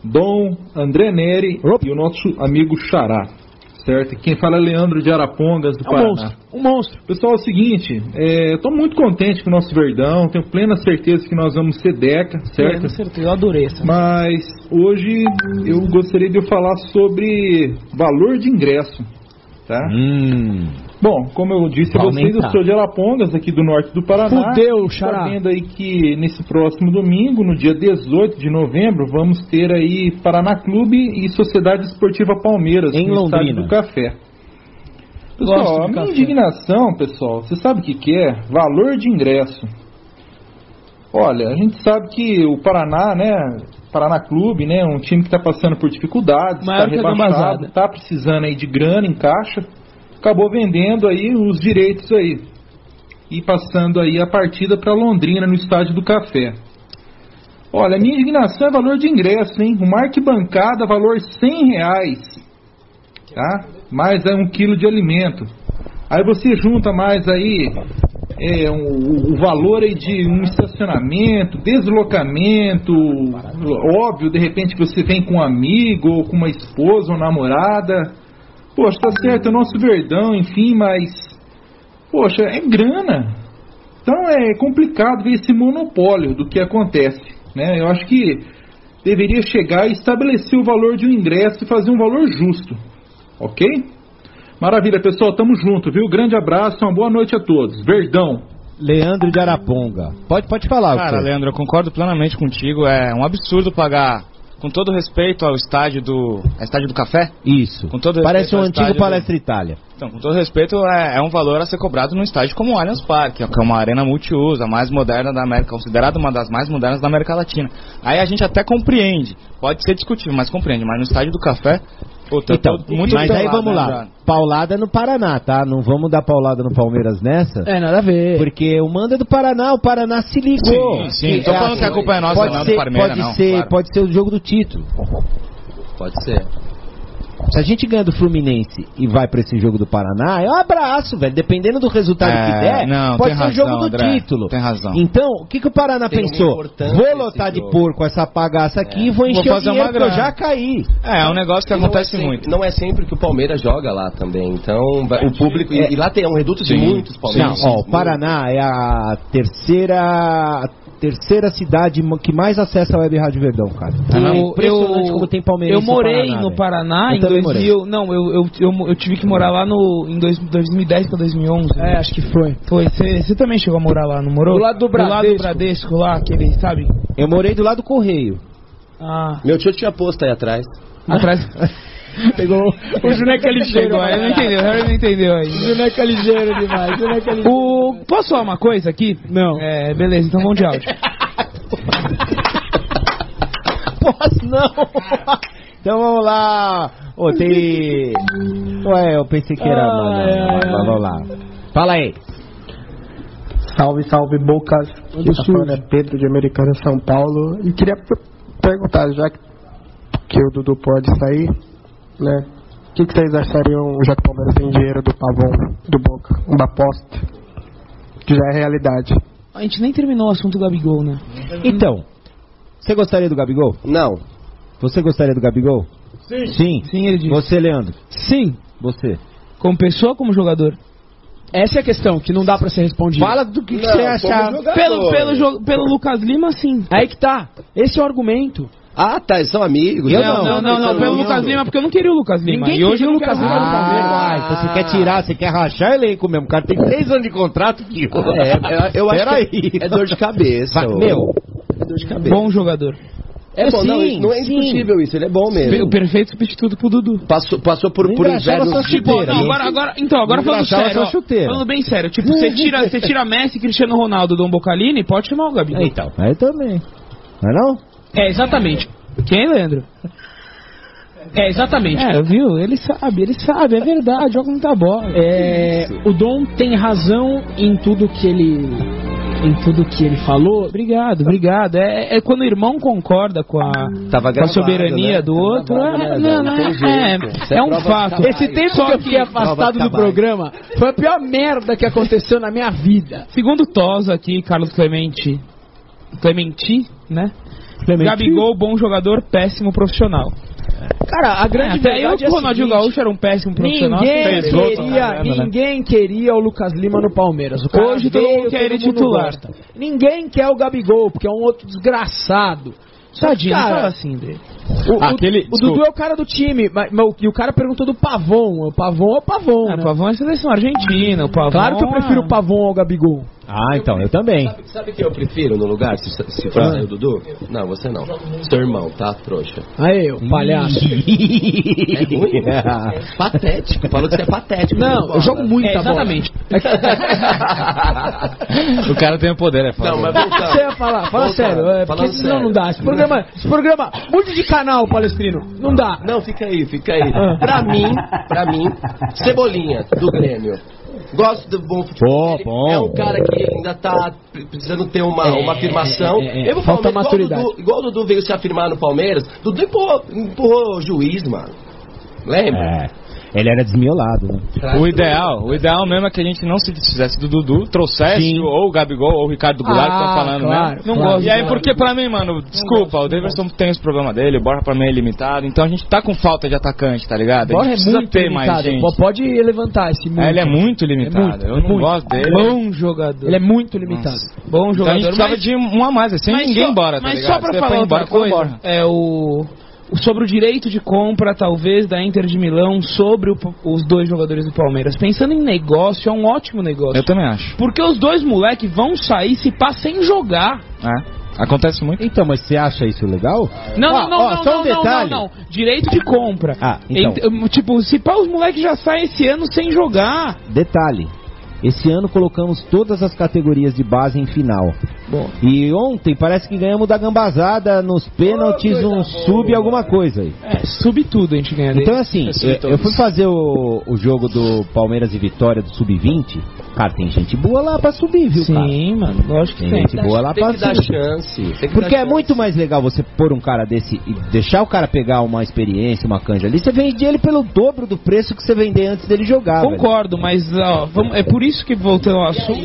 Dom, André Neri e o nosso amigo Xará. Certo? Quem fala é Leandro de Arapongas, do É um Paraná. monstro, um monstro. Pessoal, é o seguinte, é, estou muito contente com o nosso Verdão, tenho plena certeza que nós vamos ser Deca, certo? Com certeza, eu adorei essa. Mas hoje eu gostaria de eu falar sobre valor de ingresso, tá? Hum. Bom, como eu disse a Vai vocês, aumentar. eu sou de Arapongas, aqui do norte do Paraná. Fudeu, Está Xará. vendo aí que nesse próximo domingo, no dia dezoito de novembro, vamos ter aí Paraná Clube e Sociedade Esportiva Palmeiras Em no Londrina. Estádio do Café. Gosto Pessoal, do a minha café. indignação, pessoal, você sabe o que, que é? Valor de ingresso. Olha, a gente sabe que o Paraná, né, Paraná Clube, né, um time que está passando por dificuldades, está Maior que a rebaixado, gambazada. está precisando aí de grana em caixa, acabou vendendo aí os direitos aí e passando aí a partida para Londrina no Estádio do Café. Olha, a minha indignação é valor de ingresso, hein? Uma arquibancada, valor cem reais, tá? Mais é um quilo de alimento. Aí você junta mais aí é, um, o valor aí de um estacionamento, deslocamento, óbvio, de repente você vem com um amigo, ou com uma esposa ou namorada. Poxa, tá certo, é o nosso Verdão, enfim, mas... Poxa, é grana. Então é complicado ver esse monopólio do que acontece, né? Eu acho que deveria chegar e estabelecer o valor de um ingresso e fazer um valor justo, ok? Maravilha, pessoal, tamo junto, viu? Grande abraço, uma boa noite a todos. Verdão. Leandro de Araponga. Pode, pode falar. Cara, você. Leandro, eu concordo plenamente contigo. É um absurdo pagar, com todo respeito ao estádio do... É estádio do Café? Isso. Com todo Parece respeito um ao antigo estádio Palestra Itália. Então, com todo respeito, é, é um valor a ser cobrado num estádio como o Allianz Parque, que é uma arena multiuso, a mais moderna da América, considerada uma das mais modernas da América Latina. Aí a gente até compreende, pode ser discutível, mas compreende. Mas no estádio do Café, pô, tá Então, todo- muito mas aí pelado, vamos né, lá. já. Paulada no Paraná, tá? Não vamos dar paulada no Palmeiras nessa. É, nada a ver. Porque o mando é do Paraná, o Paraná se ligou. Sim, sim. Tô falando que a culpa é nossa, pode não do ser, Parmeira, pode não, ser, claro. pode ser o jogo do título. Pode ser. Se a gente ganha do Fluminense e vai pra esse jogo do Paraná, é um abraço, velho. Dependendo do resultado É, que der, não, pode tem ser o jogo razão, do André, título. tem razão. Então, o que, que o Paraná Tem uma pensou? importância Vou esse lotar de jogo. porco essa bagaça aqui e vou Vou encher o fazer dinheiro uma porque eu grana. já caí. É, é um negócio que E não acontece é sempre- muito. Não é sempre que o Palmeiras joga lá também. Então, vai- o público. E, e lá tem um reduto de Sim. muitos Não, palmeirenses. ó, o Paraná é a terceira a terceira cidade mo- que mais acessa a Web Rádio Verdão, cara. É Eu, impressionante eu, como tem palmeirense eu morei Paraná, no velho. Paraná Eu em também dois mil. Não, eu, eu, eu, eu tive que morar lá no, em dois, dois mil e dez pra dois mil e onze. É, acho que foi. Foi. Você também chegou a morar lá, não morou? Do lado do Do lado do Bradesco. Bradesco lá, aquele, sabe? Eu morei do lado do Correio. Ah, Meu tio tinha posto aí atrás. atrás. Pegou o Juneca ligeiro. Chegou, aí não entendeu, o Harry não entendeu aí. Juneca ligeiro demais. Juneca ligeiro. O, posso falar uma coisa aqui? Não. É, beleza, então vamos de áudio. Posso não. Então vamos lá. Ô, tem... Ué, eu pensei que era... Ai, Não, não, ai, não, ai. vamos lá. Fala aí. Salve, salve, Bocas. Quem tá falando é Pedro de Americana, São Paulo. E queria per- perguntar, já que, que o Dudu pode sair, né? O que, que vocês achariam, já que o Palmeiras tem dinheiro do Pavão, do Boca? Uma aposta, que já é realidade. A gente nem terminou o assunto do Gabigol, né? Então, você gostaria do Gabigol? Não. Você gostaria do Gabigol? Sim. Sim. Sim, ele disse. Você, Leandro? Sim. Você? Como pessoa ou como jogador? Essa é a questão, que não dá pra ser respondida. Fala do que, que Não, você como achar. jogador. Pelo, pelo, jo- pelo Lucas Lima, sim. Aí que tá. Esse é o argumento. Ah, tá, eles são amigos. Eu né? Não, não, não, não, pelo Lucas Lima, porque eu não queria o Lucas Lima. Ninguém E hoje queria eu o não Lucas quero Lima o no Lucas Lima. Ah, então você quer tirar, você quer rachar elenco mesmo. O cara tem três anos de contrato, tio. É, é, eu acho Peraí. que é dor de cabeça. Vai, ô. meu, É dor de cabeça. Bom jogador. É bom, não, sim, não é sim. indiscutível isso, ele é bom mesmo. O perfeito substituto pro Dudu. Passou, passou por, por Engraxava invernos sua de chuteira. Não, agora, agora, então, agora Não falando engraxava sério, sua ó, chuteira. falando bem sério, tipo, você tira, você tira Messi, Cristiano Ronaldo, Dom Bocalini, pode chamar o Gabigol. Então, aí também. Não é não? É, exatamente. Quem, Leandro? É, exatamente. É, viu? Ele sabe, ele sabe, é verdade, joga muita bola. É, o Dom tem razão em tudo que ele em tudo que ele falou. Obrigado, obrigado. É, é quando o irmão concorda com a, Tava com a gravado, soberania né? do Tava outro. gravado, É, né, não, Zé? não, Não tem é, jeito. é, Isso é é um prova de fato. cabais. Esse tempo Só que eu fiquei que- afastado do cabais. programa foi a pior merda que aconteceu na minha vida. Segundo Tosa aqui, Carlos Clemente, Clementi, né? Clemente. Gabigol, bom jogador, péssimo profissional. Cara, a grande é, até verdade eu, é o Ronaldinho seguinte, Gaúcho era um péssimo profissional. Ninguém fez outro, queria, caramba, ninguém né? queria o Lucas Lima no Palmeiras. O cara Hoje todo veio, mundo quer ele todo mundo titular. gosta. Ninguém quer o Gabigol, porque é um outro desgraçado. Tadinho, cara, fala assim dele. O, Aquele, o, o Dudu é o cara do time, mas, mas, e o cara perguntou do Pavon. O Pavon é o Pavon. É, né? O Pavon é seleção argentina. O Pavon claro que eu prefiro é... o Pavon ao Gabigol. Ah, então, eu também. Sabe, sabe que eu prefiro no lugar, se, se for sair o Dudu? Não, você não. Seu irmão, tá, trouxa? Aí, o palhaço. É ruim? É patético. Falou que você é patético. Não, eu jogo muita é, exatamente. bola. O cara tem o poder, é foda. Não, mas voltando. Você ia falar, fala Voltando, sério. É, porque falando senão sério. não dá. Esse programa, esse programa, mude de canal, Palestrino. Não dá. Não, fica aí, fica aí. Pra mim, pra mim, Cebolinha, do Grêmio. Gosto do bom futebol. Pô, bom. É um cara que ainda tá precisando ter uma, uma afirmação. é, é, é. Eu vou Falta falar, maturidade. Igual o, Dudu, igual o Dudu veio se afirmar no Palmeiras, Dudu empurrou, empurrou o juiz, mano. Lembra? É. Ele era desmiolado, né? O ideal, o ideal mesmo é que a gente não se desfizesse do Dudu, trouxesse Sim. ou o Gabigol ou o Ricardo Goulart que Ah, estão falando, claro, né? Não claro, gosto. E aí, claro. porque pra mim, mano, desculpa, o Davidson tem os problemas dele, o Borja pra mim é limitado, então a gente tá com falta de atacante, tá ligado? A Borja gente é precisa muito ter mais limitado. gente. Pode levantar esse muito. É, ele é muito limitado, É muito, eu não muito. gosto dele. Bom jogador. Ele é muito limitado. Bom Então a jogador. gente precisava mas, de um a mais, assim, sem mas ninguém só, embora, tá Mas ligado? só pra Você falar foi outra embora, foi coisa, embora. é o... sobre o direito de compra, talvez, da Inter de Milão sobre o, os dois jogadores do Palmeiras. Pensando em negócio, é um ótimo negócio. Eu também acho. Porque os dois moleques vão sair se pá sem jogar. É, acontece muito. Então, mas você acha isso legal? Não, Ó, não, não, ó, não, só não, um não, detalhe. não, não. Direito de compra. Ah, então. Ent- tipo, se pá, os moleques já saem esse ano sem jogar. Detalhe. Esse ano colocamos todas as categorias de base em final. Bom. E ontem parece que ganhamos da gambazada nos pênaltis, um sub e alguma coisa aí. É, sub tudo a gente ganha dele. Então assim, É, eu, eu fui fazer o, o jogo do Palmeiras e Vitória do sub vinte. Cara, tem gente boa lá pra subir, viu, cara? Sim, mano, lógico que Tem tem. gente boa lá Tem pra que dar subir. chance. Tem que Porque dar é chance. muito mais legal você pôr um cara desse e deixar o cara pegar uma experiência, uma canja ali. Você vende ele pelo dobro do preço que você vender antes dele jogar, velho. Concordo, mas ó, vamos, é por isso que voltando ao assunto.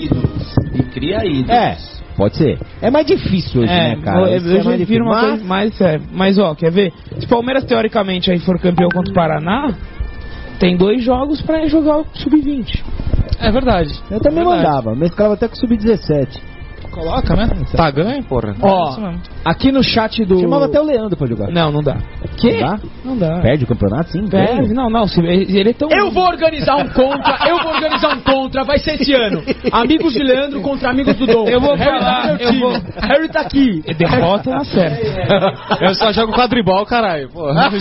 E cria ídolos. É, pode ser. É mais difícil hoje, É, né, cara? eu, Isso eu é mais já viro difícil. uma Mas- coisa mais é, mas ó, quer ver? Se o Palmeiras teoricamente aí for campeão contra o Paraná, tem dois jogos pra jogar o sub vinte. É verdade. Eu também Verdade. mandava, mesclava até com o sub dezessete. Coloca, né? Tá ganho, porra. Ó, É isso mesmo. aqui no chat do... Chamava até o Leandro pra jogar. Não, não dá. Que? Não dá? Não dá. Perde o campeonato, sim? Perde, ganha. não, não, se- ele é tão Eu vou organizar um contra, eu vou organizar um contra, vai ser esse ano. Amigos de Leandro contra amigos do Dom. Eu vou Harry falar, tá no meu eu time. vou- Harry tá aqui. derrota na certa. Eu só jogo quadribol, caralho. Porra.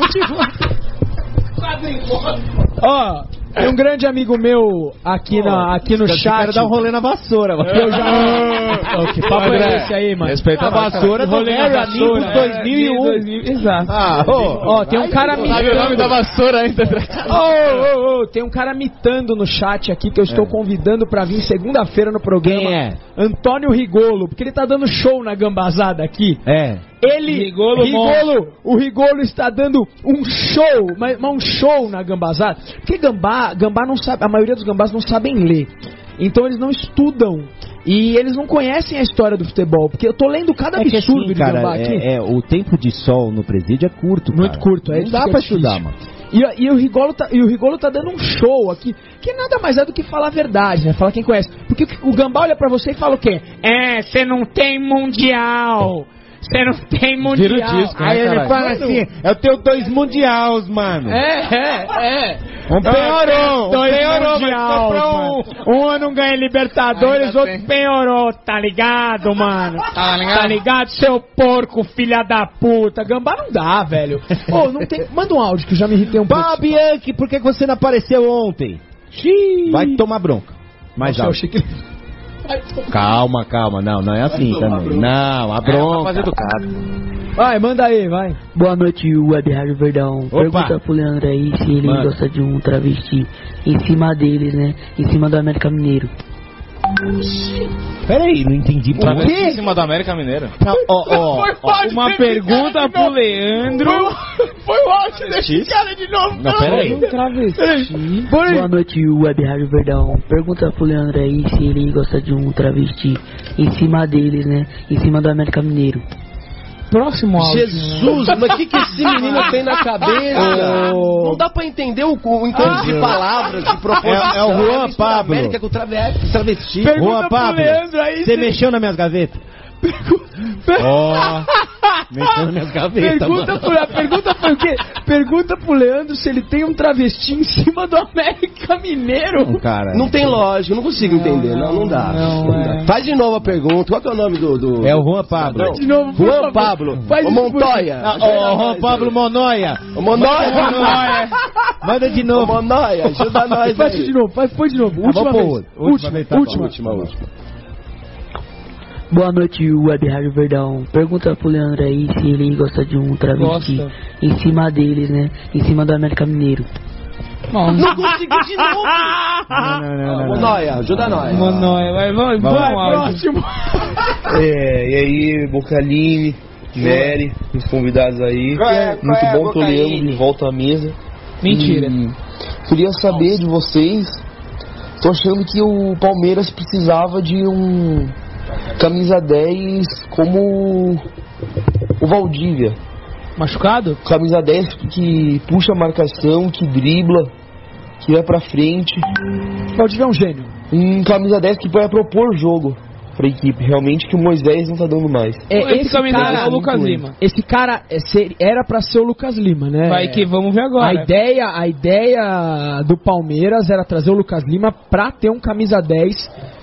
Ó, tem um grande amigo meu aqui, na, aqui no Eu chat. quero dar um rolê na vassoura, mano. Eu já... Ô, que papo é esse aí, mano? Respeita A vassoura do Rolê na Harry vassoura. Amigos dois mil e um. Exato. Ah, ô, Ó, tem um cara me Sabe o nome da vassoura ainda? Ô, ô, ô, tem um cara mitando no chat aqui que eu estou convidando pra vir segunda-feira no programa. Quem é? Antônio Rigolo, porque ele tá dando show na gambazada aqui. É. Ele, Rigolo Rigolo, o Rigolo está dando um show, mas, mas um show na gambazada. Porque gambá, gambá não sabe, a maioria dos gambás não sabem ler. Então eles não estudam. E eles não conhecem a história do futebol. Porque eu tô lendo cada É que absurdo assim, de cara, gambá aqui. é, é, o tempo de sol no presídio é curto, cara. Muito curto, é Não isso dá que é pra difícil. estudar, mano. E, e o Rigolo tá, e o Rigolo tá dando um show aqui, que nada mais é do que falar a verdade, né? Falar quem conhece. Porque o Gambá olha pra você e fala o quê? É, você não tem mundial. Você não tem mundial. Vira o disco, né, Aí ele caralho? fala assim, eu tenho dois mundiais, mano. É, é, é. Um penhorou, um Dois penhorou, vai mundial, comprar um. mano. Um ano ganha Libertadores, Ainda outro tem. penhorou, tá ligado, mano? Tá ligado? Tá ligado, seu porco, filha da puta. Gambá não dá, velho. Ô, não tem... Manda um áudio que eu já me irritei um pouco. Pá, Bianchi, por que que você não apareceu ontem? Xiii. Vai tomar bronca. Mais Nossa, eu alto. achei que... Calma, calma. Não, não é assim também. Não, a bronca. Fazer educado. Vai, manda aí, vai. Boa noite, Web Rádio Verdão. Opa. Pergunta pro Leandro aí se ele Mano. gosta de um travesti em cima deles, né? Em cima do América Mineiro. Peraí, não entendi por Travesti em quê. cima do América Mineiro. Não, ó, ó, ó. Uma pergunta pro Leandro. Foi o áudio desse cara de novo. Não, peraí. Um travesti. Boa noite, Web Rádio Verdão. Pergunta pro Leandro aí se ele gosta de um travesti em cima deles, né? Em cima do América Mineiro. próximo áudio. Jesus, mas o que, que esse menino tem na cabeça? Oh. Não dá pra entender o, o encontro ah. de palavras, de proposição. É, é o Juan Pablo. América com travesti. travesti. Juan Pablo, você mexeu nas minhas gavetas? Ó, oh, mexendo nas minhas gavetas. Pergunta, por, pergunta por quê? Pergunta pro Leandro se ele tem um travesti em cima do América Mineiro. Não, cara. Não tem lógica, não consigo entender. Não, não, não dá. Não, não é. dá. Faz de novo a pergunta. Qual que é o nome do. do... É o Juan Pablo. Faz de novo, Juan Pablo. Faz o Montoya. O Juan Pablo Monoia. O Monoia. Manda de novo. O Monoia, ajuda nós. Faz de novo, faz, põe de novo. Última vez. Última, última, última, última. Boa noite, Web Rádio Verdão. Pergunta pro Leandro aí se ele gosta de um travesti gosta. Em cima deles, né? Em cima do América Mineiro. Não, não consegui de novo! Não, não, não, não. Monóia, ajuda nós. Monóia, vai, vai, vai, vai próximo. É, e aí, Bocaline, Nery, os convidados aí. É, muito é, bom que eu lembro de volta à mesa. Mentira. E queria saber Nossa. de vocês. Tô achando que o Palmeiras precisava de um camisa dez como o Valdívia. Machucado? Camisa dez que puxa a marcação, que dribla, que vai pra frente. Valdívia é um gênio. Um camisa dez que vai propor jogo pra equipe, realmente, que o Moisés não tá dando mais. É, esse, esse camisa cara é o Lucas Lima. Esse cara é ser, era pra ser o Lucas Lima, né? Vai que vamos ver agora. A ideia, a ideia do Palmeiras era trazer o Lucas Lima pra ter um camisa dez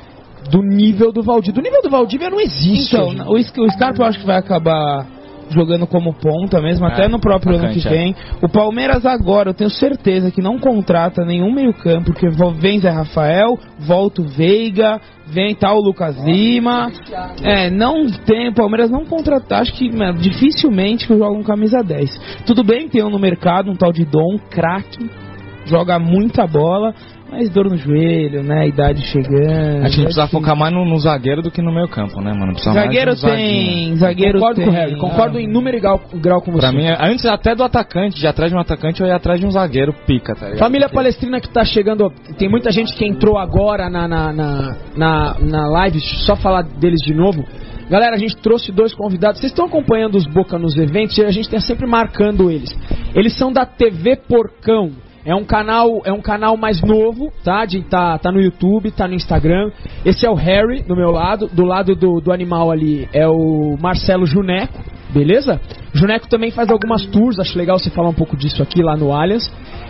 do nível do Valdívia. Do nível do Valdívia não existe. Então, o, o Scarpa eu acho que vai acabar jogando como ponta mesmo, é, até no próprio ano que vem. É. O Palmeiras agora, eu tenho certeza que não contrata nenhum meio campo, porque vem Zé Rafael, volta o Veiga, vem tal o Lucas Lima. É, não tem, o Palmeiras não contrata, acho que mano, dificilmente que joga um camisa dez. Tudo bem, tem um no mercado, um tal de Dom, craque, joga muita bola, mas dor no joelho, né? A idade chegando. A gente precisa que... focar mais no, no zagueiro do que no meio campo, né, mano? Precisa zagueiro mais tem, zagueiro concordo tem. Com o Harry, concordo ah. em número e grau, grau com você. Pra mim, antes até do atacante, de atrás de um atacante, eu ia atrás de um zagueiro pica, tá ligado? Família Porque... Palestrina que tá chegando, tem muita gente que entrou agora na, na, na, na, na live, só falar deles de novo. Galera, a gente trouxe dois convidados. Vocês estão acompanhando os Boca nos eventos e a gente tá sempre marcando eles. Eles são da T V Porcão. É um canal, é um canal mais novo, tá? De, tá, tá no YouTube, tá no Instagram. Esse é o Harry, do meu lado. Do lado do, do animal ali é o Marcelo Juneco, beleza? O Juneco também faz algumas tours, acho legal você falar um pouco disso aqui lá no Allianz.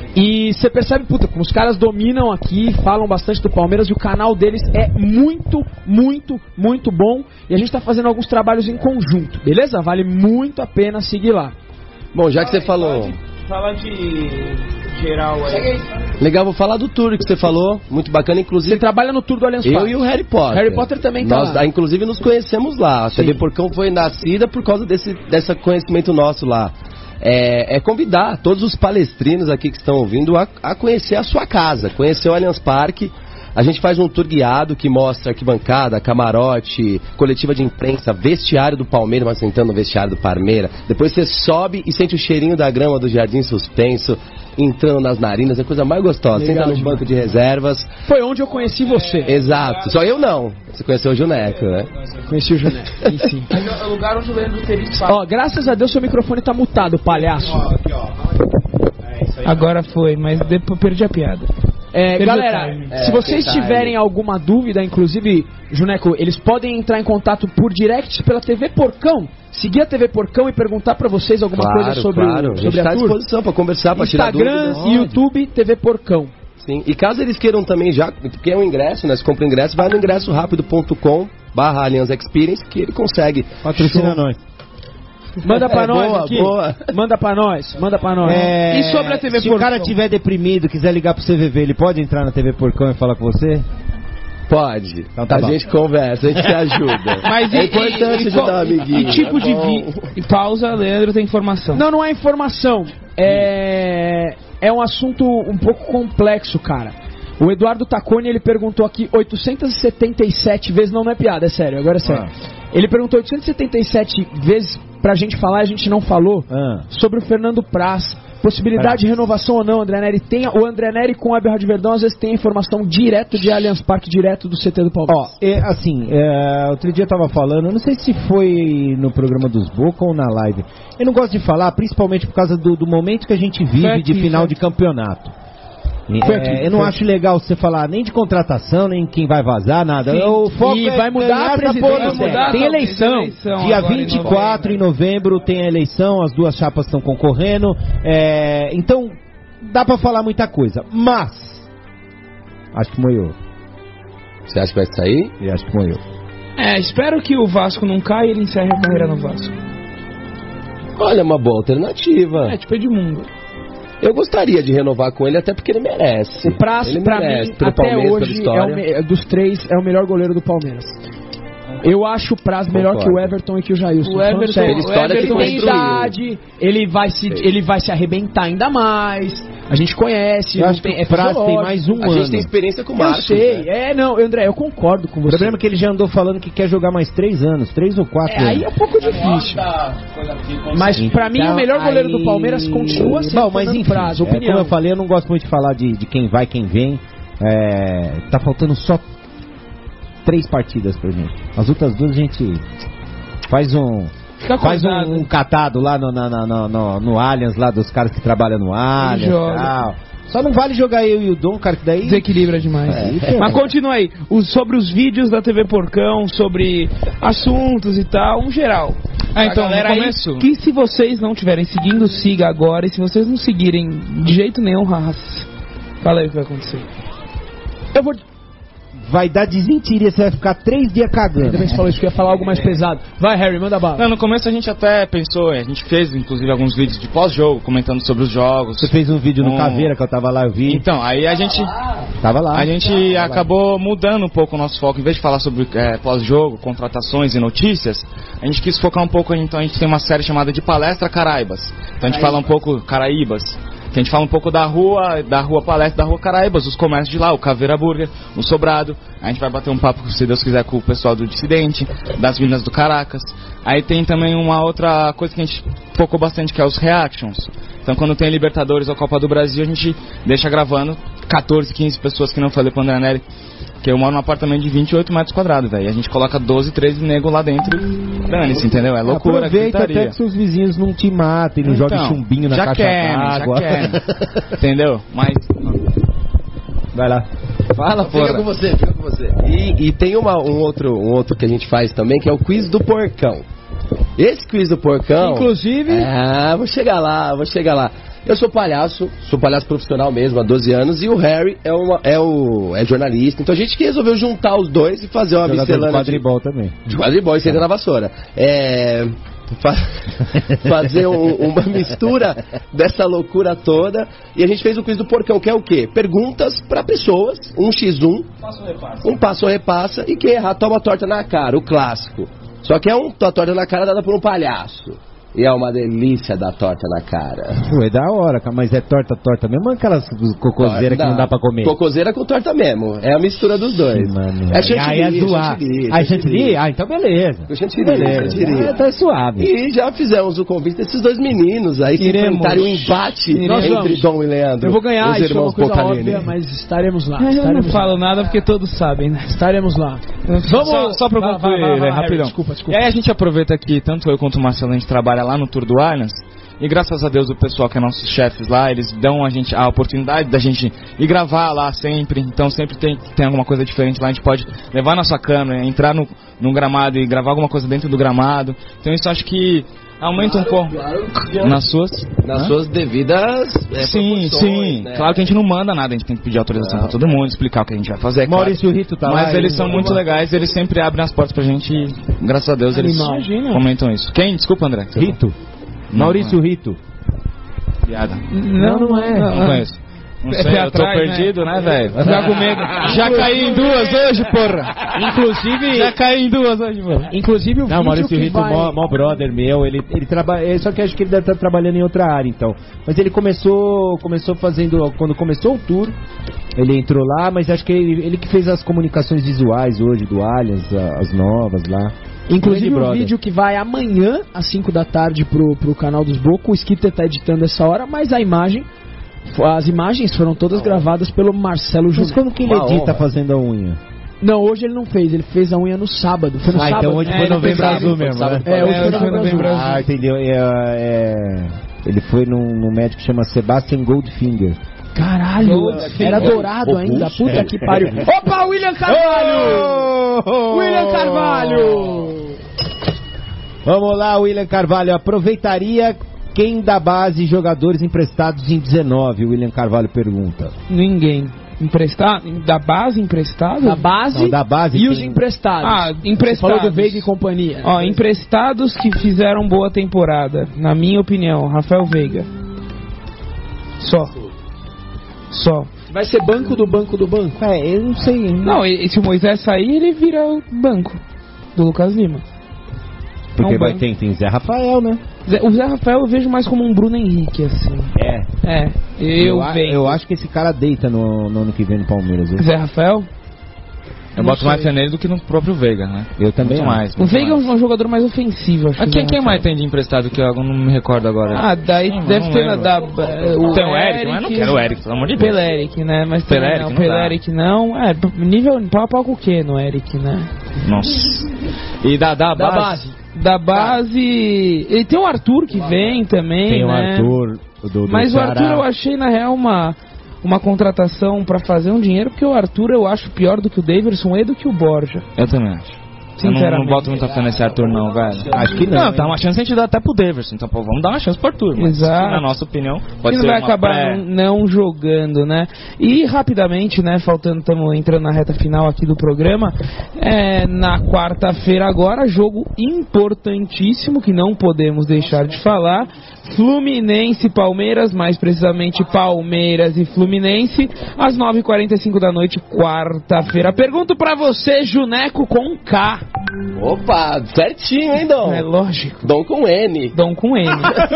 E você percebe, puta, como os caras dominam aqui, falam bastante do Palmeiras e o canal deles é muito, muito, muito bom. E a gente tá fazendo alguns trabalhos em conjunto, beleza? Vale muito a pena seguir lá. Bom, já que você falou... Fala de geral aí. Legal, vou falar do tour que você falou, muito bacana, inclusive. Você trabalha no tour do Allianz Parque. Eu e o Harry Potter. Harry Potter também tá Nós, lá. Inclusive nos conhecemos lá. A T V Porcão foi nascida por causa desse, desse conhecimento nosso lá. É, é convidar todos os palestrinos aqui que estão ouvindo a, a conhecer a sua casa, conhecer o Allianz Parque. A gente faz um tour guiado que mostra arquibancada, camarote, coletiva de imprensa, vestiário do Palmeiras, mas sentando no vestiário do Parmeira. Depois você sobe e sente o cheirinho da grama do Jardim Suspenso, entrando nas narinas, é a coisa mais gostosa. Legal, senta no banco de reservas. Foi onde eu conheci você. Exato, só eu não. Você conheceu o Juneco, né? Conheci o Juneco, sim. É o lugar onde o Leandro teria espaço. Ó, graças a Deus seu microfone tá mutado, palhaço. Ó, aqui, ó. É isso aí. Agora foi, mas depois perdi a piada. É, galera, é, se vocês tiverem alguma dúvida, inclusive, Juneco, eles podem entrar em contato por direct pela T V Porcão. Seguir a T V Porcão e perguntar pra vocês alguma claro, coisa sobre, claro. o, sobre a, a, a tour. disposição pra conversar, pra Instagram tirar dúvidas. e YouTube, T V Porcão. Sim, e caso eles queiram também já, porque é um ingresso, né? Se compra ingresso, vai no ingresso rápido ponto com barra Allianz Experience, que ele consegue. Patrocina nós. Manda pra é, nós boa, aqui. Boa. Manda pra nós, manda pra nós. É... E sobre a T V Se Porcão? o cara tiver deprimido, quiser ligar pro C V V, ele pode entrar na T V Porcão e falar com você? Pode. Então tá a bom. gente conversa, a gente se ajuda. Mas é e, importante e, ajudar o e, amiguinho. E tipo é de vi... E pausa, Leandro tem informação. Não, não é informação. É... é um assunto um pouco complexo, cara. O Eduardo Taconi, ele perguntou aqui oitocentas e setenta e sete vezes, não, não é piada, é sério, agora é sério. Ah. Ele perguntou oitocentas e setenta e sete vezes pra gente falar, a gente não falou, ah. sobre o Fernando Praz. Possibilidade de renovação ou não, André Neri? Tem, o André Neri com a Web Rádio Verdão às vezes tem informação direto de Allianz Parque, direto do C T do Palmeiras. Ó, é, assim, é, outro dia eu tava falando, eu não sei se foi no programa dos Boca ou na live. Eu não gosto de falar, principalmente por causa do, do momento que a gente vive aqui, de final de campeonato. É, aqui, eu não acho legal você falar nem de contratação, nem quem vai vazar, nada. O foco e é vai mudar a presidência. Mudar, tem eleição. eleição Dia vinte e quatro em novembro tem a eleição, as duas chapas estão concorrendo. É, então, dá pra falar muita coisa. Mas, acho que moiou. Você acha que vai sair? Eu acho que moiou. É, espero que o Vasco não caia e ele encerre a carreira no Vasco. Olha, uma boa alternativa. É, tipo Edmundo. Eu gostaria de renovar com ele, até porque ele merece. O Praz, ele pra merece, mim, pelo até Palmeiras, hoje, é o me, dos três, é o melhor goleiro do Palmeiras. Eu acho o Praz melhor Concordo. que o Everton e que o Jailson. O Everton, ele o Everton tem idade, ele vai, se, ele vai se arrebentar ainda mais. A gente conhece. Eu acho tem, que o Praz tem mais um a ano. A gente tem experiência com o Marcos. Eu sei. Né? É, não, André, eu concordo com você. O problema é que ele já andou falando que quer jogar mais três anos, três ou quatro é, anos. Aí é um pouco difícil. Mas pra mim então, o melhor goleiro aí... do Palmeiras continua sendo Bom, mas enfim, Praz, é, opinião. como eu falei, eu não gosto muito de falar de, de quem vai, quem vem. É, tá faltando só três partidas pra gente. As outras duas a gente faz um Fica faz um, acordado. um catado lá no, no, no, no, no Allianz, lá dos caras que trabalham no Allianz e tal. Ssó não vale jogar eu e o Dom, cara, que daí desequilibra demais. É, Mas continua aí, os, sobre os vídeos da T V Porcão, sobre assuntos e tal, um geral. Ah, então, galera no aí, começo... que se vocês não estiverem seguindo, siga agora. E se vocês não seguirem de jeito nenhum, raça, fala aí o que vai acontecer. Eu vou... vai dar desmentiria, você vai ficar três dias cagando. Ainda bem que você falou isso, que eu ia falar algo mais pesado. Vai, Harry, manda bala. Não, no começo a gente até pensou, a gente fez inclusive alguns vídeos de pós-jogo, comentando sobre os jogos. Você fez um vídeo no um... Caveira, que eu tava lá, eu vi. Então, aí a gente... Tava lá. A gente tava acabou lá. mudando um pouco o nosso foco. Em vez de falar sobre é, pós-jogo, contratações e notícias, a gente quis focar um pouco, então a gente tem uma série chamada de Palestra Caraibas. Então a gente fala um pouco... Caraíbas. Que a gente fala um pouco da rua, da rua Palestra, da rua Caraíbas, os comércios de lá, o Caveira Burger, o Sobrado. A gente vai bater um papo, se Deus quiser, com o pessoal do Dissidente, das Minas do Caracas. Aí tem também uma outra coisa que a gente focou bastante, que é os reactions. Então quando tem Libertadores ou Copa do Brasil, a gente deixa gravando catorze, quinze pessoas, que não falei pro André Neri, que eu moro num apartamento de vinte e oito metros quadrados, velho. A gente coloca doze, treze negros lá dentro e dane-se, entendeu? É loucura. Aproveita até que seus vizinhos não te matem, não então, joguem chumbinho na já caixa quer, d'água. Já quer, entendeu? Mas... Vai lá. Fala, porra. Fica com você, fica com você. E, e tem uma, um, outro, um outro que a gente faz também, que é o quiz do porcão. Esse quiz do porcão... Inclusive... Ah, vou chegar lá, vou chegar lá. Eu sou palhaço, sou palhaço profissional mesmo, há doze anos, e o Harry é, uma, é, o, é jornalista. Então a gente que resolveu juntar os dois e fazer uma miscelânea de quadribol de, também. De quadribol, e senta na vassoura. É... Fa fazer um, uma mistura dessa loucura toda. E a gente fez o quiz do porcão, que é o quê? Perguntas pra pessoas, um por um, Passo repassa. um passo ou repassa, e quem errar toma torta na cara, o clássico. Só que é um torta na cara dada por um palhaço. E é uma delícia dar torta na cara. Pô, é da hora, cara, mas é torta, torta mesmo, aquelas cocoseiras que não dá pra comer. Cocoseira com torta mesmo, é a mistura dos dois. Mano, é chantilly, é zoar. Ah, é chantilly? Ah, então beleza. É chantilly, beleza. chantilly. Ah, tá suave. E já fizemos o convite desses dois meninos aí que enfrentaram um embate Iremos. entre Dom e Leandro. Eu vou ganhar, os isso é uma irmãos coisa Bocalini. óbvia, mas estaremos lá. Eu estaremos não falo lá. nada porque todos sabem, né? Estaremos lá. Vamos só, só pra vai, concluir, vai, vai, vai, rapidão. Harry, Desculpa, desculpa. E aí a gente aproveita que tanto eu quanto o Marcelo a gente trabalha lá no Tour do Allianz. E graças a Deus o pessoal que é nossos chefes lá, eles dão a gente a oportunidade da gente ir gravar lá sempre. Então sempre tem, tem alguma coisa diferente lá, a gente pode levar nossa câmera, entrar no, no gramado e gravar alguma coisa dentro do gramado. Então isso acho que aumenta um pouco nas suas nas né? suas devidas é, sim, sim. Né? Claro que a gente não manda nada, a gente tem que pedir autorização não. pra todo mundo, explicar o que a gente vai fazer. É Maurício claro. Rito tá Mas lá. eles são muito legais, eles sempre abrem as portas pra gente e graças a Deus eles Imagina. comentam isso. Quem? Desculpa, André. Rito. Maurício Rito. Piada. Não, não é. Não, não conheço. Não sei, É eu tô atrás, perdido, né, né, velho? Já com medo. Já caí em duas hoje, porra. Inclusive... Já caí em duas hoje, porra. Inclusive o Não, vídeo Maurício que Rito, vai... mó, mó brother meu, ele, ele trabalha, só que acho que ele deve estar trabalhando em outra área, então. Mas ele começou, começou fazendo, quando começou o tour, ele entrou lá, mas acho que ele, ele que fez as comunicações visuais hoje do Allianz, as novas lá. Inclusive o brother. vídeo que vai amanhã às cinco da tarde pro, pro canal dos Boca, o Skitter tá editando essa hora, mas a imagem, as imagens foram todas gravadas pelo Marcelo Júnior. Mas como que ele edita fazendo a unha? Não, hoje ele não fez, ele fez a unha no sábado. Foi no ah, sábado. então hoje é, foi Novembro Azul mesmo, né? É, hoje foi Novembro Azul. Ah, entendeu? É, é, ele foi num, num médico que chama Sebastian Goldfinger. Caralho, Goldfinger. era dourado ainda, puta é. que pariu. Opa, William Carvalho! Oh! William Carvalho! Vamos lá, William Carvalho. Aproveitaria quem da base jogadores emprestados em dezenove? William Carvalho pergunta. Ninguém. Emprestar? Da base emprestado? Da base, Não, da base e tem... os emprestados. Ah, emprestados. Você falou do Veiga e companhia. Ó, emprestados que fizeram boa temporada. Na minha opinião, Rafael Veiga. Só. Só. Vai ser banco do banco do banco? É, eu não sei ainda. Não, e, se o Moisés sair, ele vira o banco do Lucas Lima. Porque Não, vai banco. ter, tem Zé Rafael, né? Zé, o Zé Rafael eu vejo mais como um Bruno Henrique, assim. É. É, eu, eu, a- venho. eu acho que esse cara deita no, no ano que vem no Palmeiras. Viu? Zé Rafael? Eu Não boto mais sei. fé nele do que no próprio Veiga, né? Eu também Muito acho. mais. O muito Veiga mais. é um jogador mais ofensivo, acho. Mas que quem, o quem Zé mais tem de emprestado que eu não me recordo agora? Ah, daí Sim, deve não ter na lembro. da. O Tem o Eric, mas eu não quero o Eric, pelo amor de Deus. Peleric, né? Mas também Peleric, não, não Peleric não. É, nível pau a pau com o quê no Eric, né? Nossa. E da, da, Da base? base. Da base. Ele tem o Arthur que vem também. Tem o né? Arthur, o do, do Mas o Ceará. Arthur eu achei na real uma, uma contratação pra fazer um dinheiro, porque o Arthur eu acho pior do que o Daverson e do que o Borja. Eu também acho. Eu não, não Sinceramente. boto muita fé nesse Arthur não, velho. Acho que não, Não, hein? tá uma chance a gente dar até pro Daverson. Então, pô, vamos dar uma chance pro Arthur. Mas, Exato. na nossa opinião, pode Ele ser vai uma acabar pré... não, não jogando, né? E rapidamente, né? Faltando, estamos entrando na reta final aqui do programa. É, na quarta-feira agora, jogo importantíssimo que não podemos deixar de falar. Fluminense e Palmeiras, mais precisamente Palmeiras e Fluminense, às nove e quarenta e cinco da noite, quarta-feira. Pergunto pra você, Juneco com K. Opa, certinho, hein, Dom? É lógico. Dom com N. Dom com N.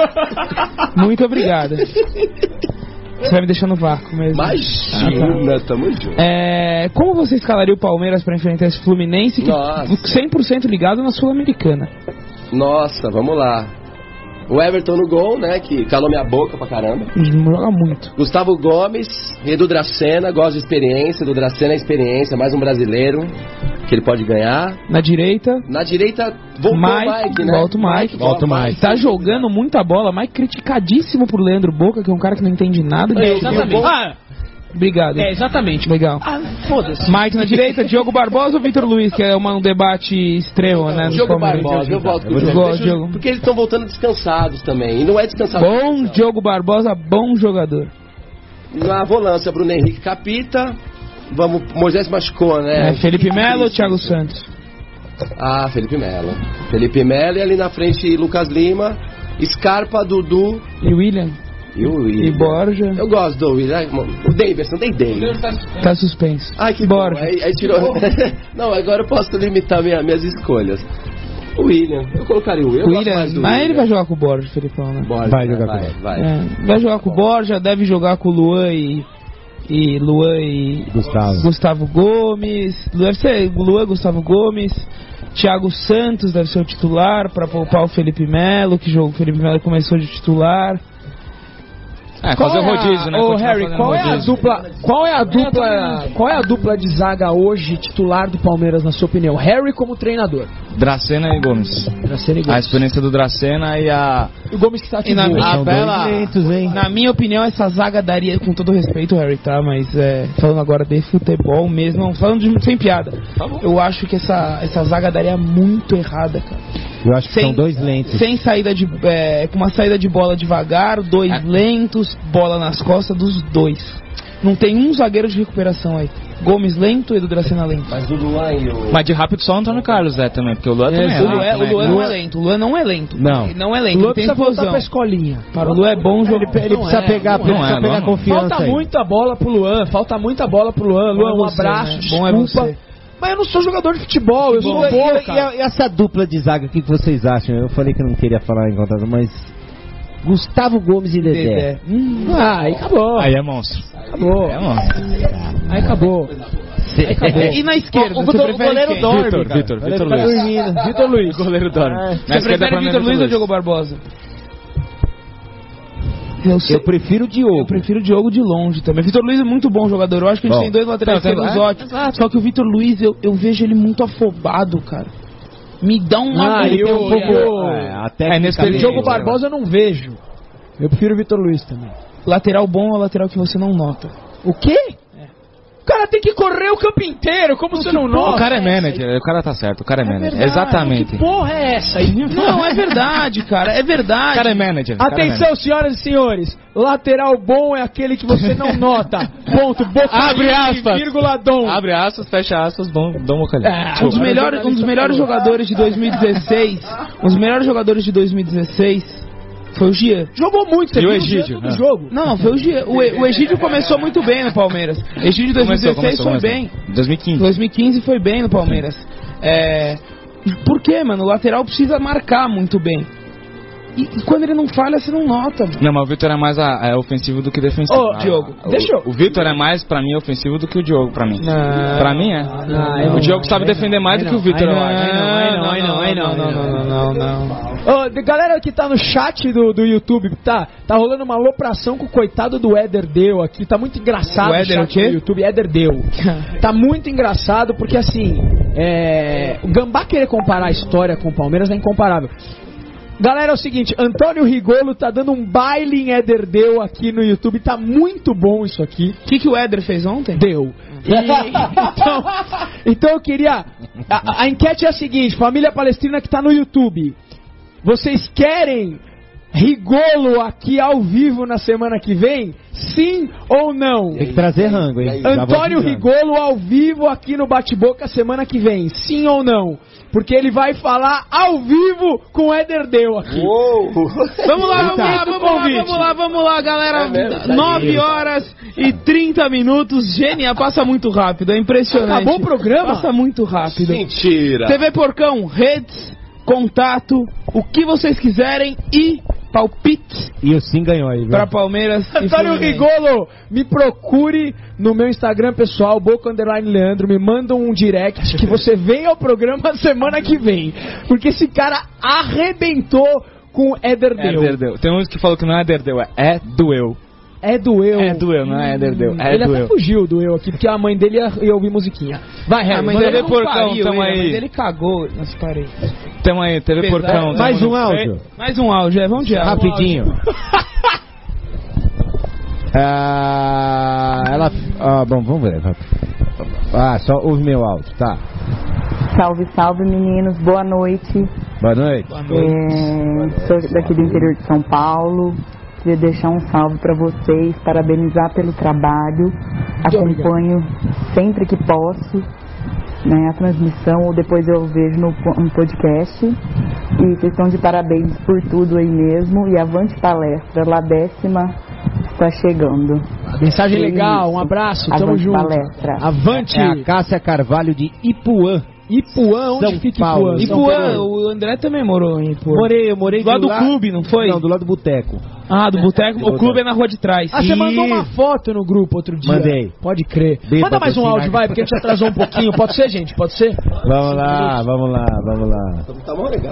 Muito obrigado. Você vai me deixar no vácuo mesmo. Imagina, tamo junto. É, como você escalaria o Palmeiras para enfrentar esse Fluminense que Nossa. cem por cento ligado na Sul-Americana? Nossa, vamos lá. O Everton no gol, né, que calou minha boca pra caramba. Joga muito. Gustavo Gomes, Edu Dracena, gosto de experiência. Edu Dracena é experiência, mais um brasileiro que ele pode ganhar. Na direita, Na direita, voltou Mike, o Mike, né? volta o Mike. Volta o Mike. Tá jogando muita bola. Mike criticadíssimo por Leandro Boca, que é um cara que não entende nada de É, futebol. exatamente. Ah, obrigado. É, exatamente. Legal. Ah, foda-se. Mike na direita, Diogo Barbosa ou Vitor Luiz, que é uma, um debate extremo, né? no Diogo Palmeiras. Barbosa, eu volto com o Eu Diogo. gosto, Deixa- Diogo. Porque eles estão voltando descansados também. E não é descansado. Bom Diogo Barbosa, bom jogador. Na volância, Bruno Henrique Capita. Vamos, Moisés machucou, né? É, Felipe Melo ou Isso. Thiago Santos? Ah, Felipe Melo. Felipe Melo e ali na frente Lucas Lima, Scarpa, Dudu E William? e o William. E Borja? Eu gosto do William. O Davidson, tem David. Tá suspenso. Ai, que Borja. bom. Aí, aí tirou. Não, agora eu posso limitar minha, minhas escolhas. O William. Eu colocaria o William. Eu gosto William, mais do mas ele William. vai jogar com o Borja, Felipão, né? Borja, Vai jogar vai, com ele. vai. É, vai jogar com o Borja, deve jogar com o Luan e. E Luan e. Gustavo. Gustavo Gomes. Deve ser Luan, Gustavo Gomes. Thiago Santos deve ser o titular pra poupar o Felipe Melo, que jogo o Felipe Melo começou de titular. É, fazer o rodízio, né? Ô, Continuar Harry, fazendo qual é a rodízio. dupla, qual é a dupla, qual é a dupla de zaga hoje titular do Palmeiras na sua opinião? Harry como treinador. Dracena e Gomes. Dracena e A Gomes. experiência do Dracena e a... E o Gomes que tá E na ativo. minha, São dois bela, lentos, hein? na minha opinião, essa zaga daria, com todo respeito, Harry, tá? Mas é, falando agora de futebol mesmo, não, falando de, sem piada. Eu acho que essa, essa zaga daria muito errada, cara. Eu acho que Sem- são dois lentos. Sem saída de. É, com uma saída de bola devagar, dois É. lentos, bola nas costas dos dois. Não tem um zagueiro de recuperação aí. Gomes lento e Edu Dracena lento. Mas o Luan e o. Mas de rápido só o Antônio Carlos é também, porque o Luan também é, o Luan, lento, o né? Luan não é lento, o Luan não é lento. Não. Ele não é lento, O Luan ele tem precisa voltar explosão. pra escolinha. Cara, o Luan é bom jogo. Ele, ele precisa pegar, não precisa é, pegar Luan. confiança Falta aí. muita bola pro Luan, falta muita bola pro Luan. Bom Luan, é um você, abraço, né? desculpa. Bom é você. Mas eu não sou jogador de futebol, eu sou E, boca. e, e, e essa dupla de zaga, o que, que vocês acham? Eu falei que não queria falar em contato, mas Gustavo Gomes e Dedé. Dedé. Hum. Ah, aí acabou. Aí é monstro. Acabou. É monstro. Aí acabou. E na esquerda, o, o, você o prefere goleiro quem? dorme, Vitor, cara. Vitor, Ele Vitor tá Luiz. dormindo. Vitor Luiz. O goleiro dorme. É. Na Você esquerda, pra prefere mim, Vitor Luiz ou Luiz. Diogo Barbosa? Eu, sei- prefiro o Diogo. Eu prefiro o Diogo de longe também. Vitor Luiz é muito bom jogador. Eu acho que a gente Bom. tem dois laterais Não, tem- esquerdos é? ótimos. Só que o Vitor Luiz, eu, eu vejo ele muito afobado, cara. Me dá uma Ah, eu, vergonha. eu, É, até É, nesse o período, Diogo né? Barbosa eu não vejo. Eu prefiro o Vitor Luiz também. Lateral bom é o lateral que você não nota. O quê? O cara tem que correr o campo inteiro, como você não nota? O cara é manager, o cara tá certo, o cara é manager. verdade. Exatamente. Que porra é essa aí? Não, é verdade, cara. É verdade. O cara é manager. o cara é Atenção, manager. senhoras e senhores. Lateral bom é aquele que você não nota. Ponto. Boca Abre aspas. vírgula dom. Abre aspas, fecha aspas, dom, dom Mocalhão. É, Um dos, melhores, um dos melhores jogadores de dois mil e dezesseis. Um dos melhores jogadores de dois mil e dezesseis foi o Gia. Jogou muito, você E o viu Egídio, do né? jogo. Não, foi o Gia. O, E- o Egídio começou muito bem no Palmeiras. Egídio de dois mil e dezesseis foi bem. dois mil e quinze. dois mil e quinze foi bem no Palmeiras. É... Por quê, mano? O lateral precisa marcar muito bem. E, e quando ele não falha, você não nota. Não, mas o Vitor é mais a, é ofensivo do que defensivo. Ô, Ah, Diogo, o, deixa eu- O Vitor é mais, pra mim, ofensivo do que o Diogo, pra mim. Não. Pra mim é. Não, o Diogo sabe defender mais do que o Vitor, eu acho. Aí não, aí não, aí não, aí não, não, não, não, não. Ô, de- galera que tá no chat do, do YouTube, tá, tá rolando uma alopração com o coitado do Éder Deu aqui, tá muito engraçado O Éder chat o quê? do YouTube, Éder Deu. Tá muito engraçado porque assim, é, o Gambá querer comparar a história com o Palmeiras é incomparável. Galera, é o seguinte, Antônio Rigolo tá dando um baile em Éder Deu aqui no YouTube, tá muito bom isso aqui. O que, que o Éder fez ontem? Deu. E- então, então eu queria. A, a enquete é a seguinte: família Palestrina que tá no YouTube. Vocês querem Rigolo aqui ao vivo na semana que vem? Sim ou não? Tem que trazer rango, hein? Já vou Antônio avisando. Rigolo ao vivo aqui no Bate-Boca semana que vem. Sim ou não? Porque ele vai falar ao vivo com o Éder Deu aqui. Vamos lá, vamos lá, Eita. vamos lá, vamos lá, vamos lá, galera. nove horas e trinta minutos. Gênia, passa muito rápido, é impressionante. Acabou o programa? Passa muito rápido. Mentira. T V Porcão, redes, contato, o que vocês quiserem e palpite E o Sim ganhou aí, viu? para Palmeiras e Antônio Fluminense. Rigolo, me procure no meu Instagram pessoal, Boca Underline Leandro, me manda um direct que você vem ao programa semana que vem. Porque esse cara arrebentou com o Éder É Deu. Derdeu. Tem uns que falam que não é Derdeu, é, é doeu. É doeu. É doeu, não é Derdeu, é Ele até doeu. fugiu do eu aqui, porque a mãe dele ia, ia ouvir musiquinha. Vai, A Harry, mãe manda dele ver. Porcão, pariu, tamo ele, a mãe aí. dele cagou nas paredes. Tamo aí, T V Pesado. Porcão. Mais tamo um no- áudio. Mais um áudio, é, vamos de áudio. Rapidinho. Ah, ela. Ah, bom, vamos ver. Ah, só ouve meu áudio, tá. Salve, salve meninos, boa noite. Boa noite. É, sou daqui do interior de São Paulo. Queria deixar um salve para vocês, parabenizar pelo trabalho. Acompanho sempre que posso, né, a transmissão, ou depois eu vejo no, no podcast. E vocês estão de parabéns por tudo aí mesmo. E avante palestra, lá décima está chegando. Mensagem É legal, um isso. abraço, tamo Avante junto. palestra. Avante. É a Cássia Carvalho de Ipuã. Ipuã, onde São fica Paulo. Ipuã? Ipuã, o André também morou em Ipuã. Morei, eu morei Do lado do lá- clube, não foi? Não, do lado do boteco. Ah, do boteco. Do O clube boteco. é na rua de trás. Ah, você Ih. mandou uma foto no grupo outro dia. Mandei. Pode crer. Bêbado, Manda mais um assim, áudio, né? vai, porque a gente atrasou um pouquinho. Pode ser, gente? Pode ser? Vamos lá, vamos lá, vamos lá. Tá bom, legal.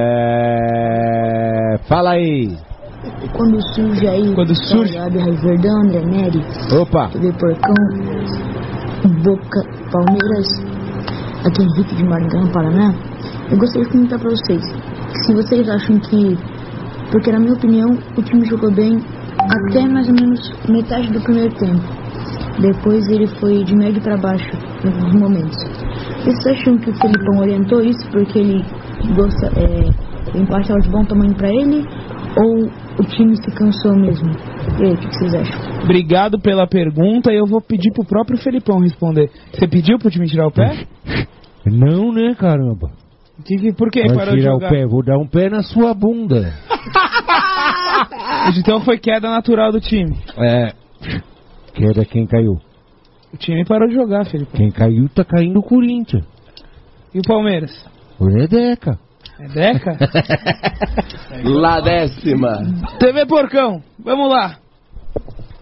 É... Fala aí. Quando surge aí, Quando surge. Sabe, Verdão, André Nery, Opa. T V Porcão, Boca, Palmeiras, aqui Henrique de Maringá, Paraná. Eu gostaria de perguntar pra vocês, se vocês acham que, porque na minha opinião, o time jogou bem até mais ou menos metade do primeiro tempo. Depois ele foi de médio pra baixo em alguns momentos. Vocês acham que o Felipão orientou isso porque ele gosta, é, o empate estava de bom tamanho pra ele? Ou o time se cansou mesmo? E aí, o que que vocês acham? Obrigado pela pergunta e eu vou pedir pro próprio Felipão responder. Você pediu pro time tirar o pé? Não, né, caramba? Que, que, por que Vai parou de tirar jogar? o pé, vou dar um pé na sua bunda. Então foi queda natural do time. É. Queda quem caiu. O time parou de jogar, Felipão. Quem caiu tá caindo o Corinthians. E o Palmeiras? O Redeca. É Deca? Lá décima. T V Porcão, vamos lá.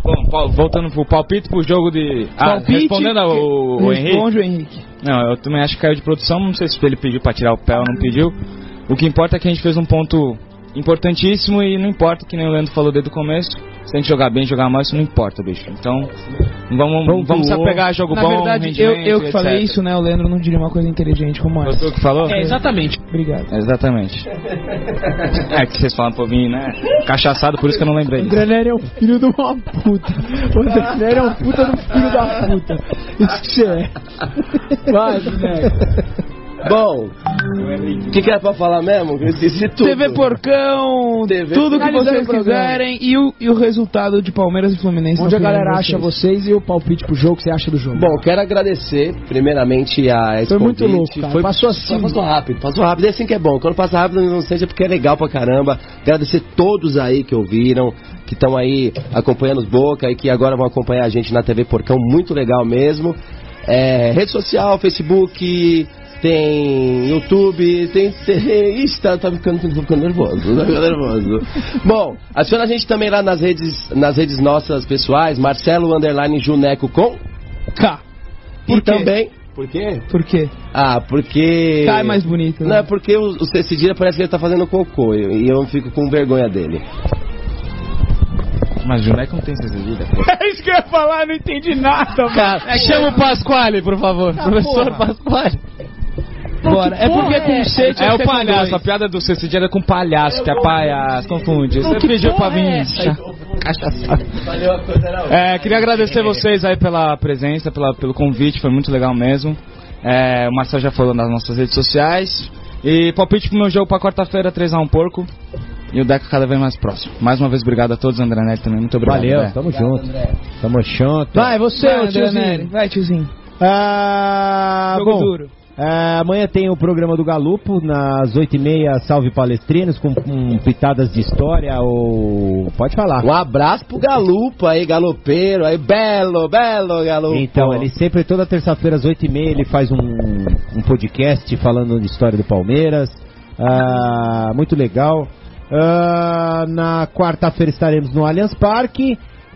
Bom, voltando pro palpite pro jogo de... Ah, palpite, respondendo ao o Henrique. Responde o Henrique. Não, eu também acho que caiu de produção, não sei se ele pediu pra tirar o pé ou não pediu. O que importa é que a gente fez um ponto importantíssimo e não importa, que nem o Leandro falou desde o começo. Se a gente jogar bem, jogar mal, isso não importa, bicho. Então, vamos, vamos se apegar a jogo Na bom, verdade, eu, eu que etcétera. Falei isso, né? O Leandro não diria uma coisa inteligente como essa. Foi tu que falou? É, exatamente. Obrigado. Exatamente. É que vocês falam pra mim, né? Cachaçado, por isso que eu não lembrei O disso. André Nery é um filho de uma puta. O André Nery é um puta do filho da puta. Isso que você é. Vai, Nery. Bom, o que, que era pra falar mesmo? Eu esqueci tudo. T V Porcão, T V tudo que Finalizando vocês o programa. quiserem e o, e o resultado de Palmeiras e Fluminense. Onde a na final galera de acha vocês e o palpite pro jogo, o que você acha do jogo? Bom, quero agradecer primeiramente a esse Foi muito convite. louco, cara. Foi, Passou assim. Passou rápido, passou rápido. É assim que é bom. Quando passa rápido, não sente porque é legal pra caramba. Agradecer todos aí que ouviram, que estão aí acompanhando os Boca e que agora vão acompanhar a gente na T V Porcão. Muito legal mesmo. É, rede social, Facebook... Tem YouTube, tem... Ixi, tá, tá, ficando, tá ficando nervoso, tá ficando nervoso. Bom, adiciona a gente também lá nas redes, nas redes nossas pessoais, Marcelo Underline Juneco com K. E Por quê? também... Por quê? Por quê? Ah, porque... K é mais bonito, né? Não, é porque o, o C Cedilha parece que ele tá fazendo cocô e, e eu fico com vergonha dele. Mas Juneco não tem cedilha. É isso que eu ia falar, não entendi nada, Cara, mano. chama o Pasquale, por favor. Ah, Professor porra. Pasquale. Bora. É porque com C É, tinha o que ser com palhaço, dois. a piada do Cecília era com palhaço, que é palhaço, confunde. Você Que pediu pra porra é vir. essa? chá- Cachaçado. É, queria agradecer vocês aí pela presença, pela, pelo convite, foi muito legal mesmo. É, o Marcelo já falou nas nossas redes sociais. E palpite pro meu jogo pra quarta-feira, três a um porco. E o Deca cada vez mais próximo. Mais uma vez, obrigado a todos, André Nery também. Muito obrigado. Valeu, André. tamo junto. Tamo junto. Vai, você, Vai, ô André tiozinho. Nery. Vai, tiozinho. Ah, Jogo bom, duro. ah, amanhã tem o programa do Galupo, nas oito e meia, Salve Palestrinos, com, com pitadas de história, ou... Pode falar. Um abraço pro Galupo aí, galopeiro, aí, belo, belo Galupo. Então, ele sempre, toda terça-feira às oito e meia, ele faz um, um podcast falando de história do Palmeiras. Ah, muito legal. Ah, na quarta-feira estaremos no Allianz Parque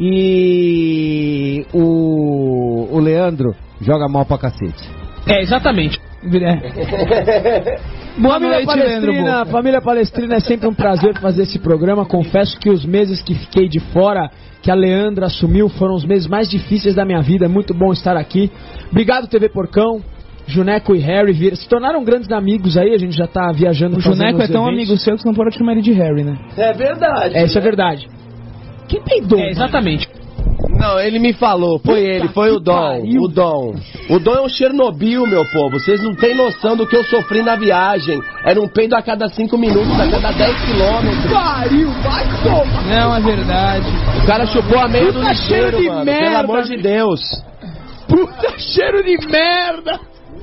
e o, o Leandro joga mal pra cacete. É, exatamente. É. Boa Família noite, Leandro Palestrina, Boca. família Palestrina, é sempre um prazer fazer esse programa. Confesso que os meses que fiquei de fora, que a Leandra assumiu, foram os meses mais difíceis da minha vida. É muito bom estar aqui. Obrigado, T V Porcão. Juneco e Harry vir, se tornaram grandes amigos aí, a gente já tá viajando. O Juneco é tão amigo seu que você não pode chamar ele de Harry, né? É verdade. É, isso é verdade. Quem peidou? É, exatamente. Não, ele me falou, foi Puta ele, foi que o Dom, pariu. o Dom. O Dom é um Chernobyl, meu povo, vocês não têm noção do que eu sofri na viagem. Era um peido a cada cinco minutos, a cada dez quilômetros. Pariu, vai tomar. Não, é verdade. O cara chupou a meia do Puta cheiro lixeiro, de mano, merda, pelo amor de Deus. Puta cheiro de merda.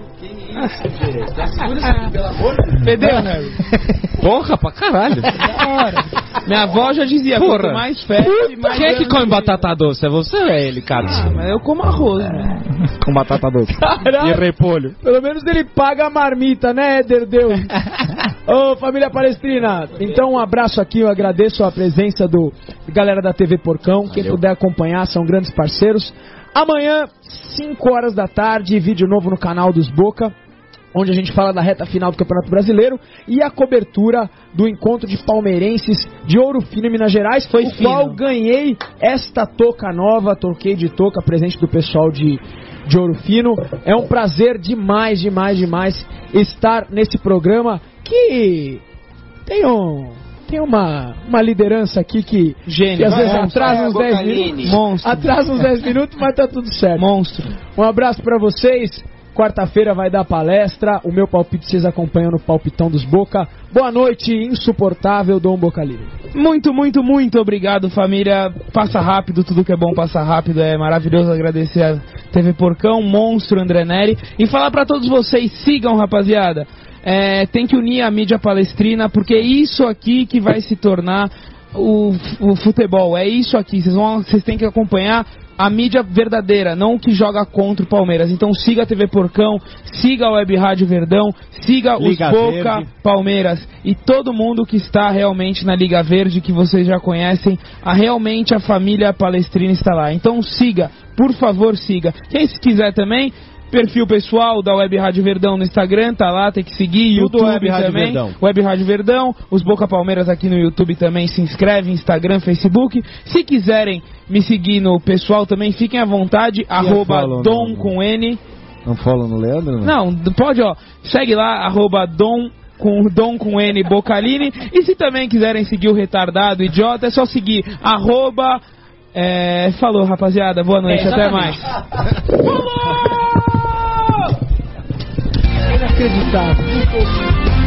Fedeu, Harry? Porra, pra caralho. Da hora. Minha avó já dizia, Porra. quanto mais fede, mais Quem é que dano come tem. batata doce? É você ou é ele, cara? Ah, mas eu como arroz, né? Com batata doce. Caralho. E repolho. Pelo menos ele paga a marmita, né, Éder Deus? Ô, família Palestrina, então um abraço aqui, eu agradeço a presença do galera da T V Porcão. Quem puder acompanhar, são grandes parceiros. Amanhã, cinco horas da tarde, vídeo novo no canal dos Boca, onde a gente fala da reta final do Campeonato Brasileiro e a cobertura do encontro de palmeirenses de Ouro Fino em Minas Gerais, Foi o fino. qual ganhei esta touca nova, troquei de touca, presente do pessoal de, de Ouro Fino. É um prazer demais, demais, demais estar nesse programa que tem um... Tem uma, uma liderança aqui que, Gênio. que às vezes Monstro. atrasa É, uns dez Bocaline. minutos. Monstro. Atrasa uns dez minutos, mas tá tudo certo. Monstro. Um abraço pra vocês. Quarta-feira vai dar palestra. O meu palpite vocês acompanham no Palpitão dos Boca. Boa noite, insuportável Dom Boca Livre. Muito, muito, muito obrigado, família. Passa rápido, tudo que é bom passa rápido. É maravilhoso agradecer a T V Porcão, Monstro, André Nery. E falar pra todos vocês, sigam, rapaziada. É, tem que unir a mídia palestrina, porque é isso aqui que vai se tornar o, o futebol. É isso aqui. Vocês, vão, vocês têm que acompanhar a mídia verdadeira, não o que joga contra o Palmeiras. Então siga a T V Porcão, siga a Web Rádio Verdão, siga Liga os Boca, Verde. Palmeiras e todo mundo que está realmente na Liga Verde, que vocês já conhecem, a, realmente a família Palestrina está lá. Então siga, por favor siga. Quem se quiser também, perfil pessoal da Web Rádio Verdão no Instagram, tá lá, tem que seguir, Tudo YouTube Web Rádio também, Verdão. Web Rádio Verdão, os Boca Palmeiras aqui no YouTube também, se inscreve, Instagram, Facebook. Se quiserem me seguir no pessoal também, fiquem à vontade, arroba follow, Dom não, com N. Não follow no Leandro? Não, pode, ó, segue lá, arroba Dom com Dom com N Bocaline. E se também quiserem seguir o retardado idiota, é só seguir arroba. É, falou, rapaziada, boa noite, É, até exatamente. mais. Inacreditável.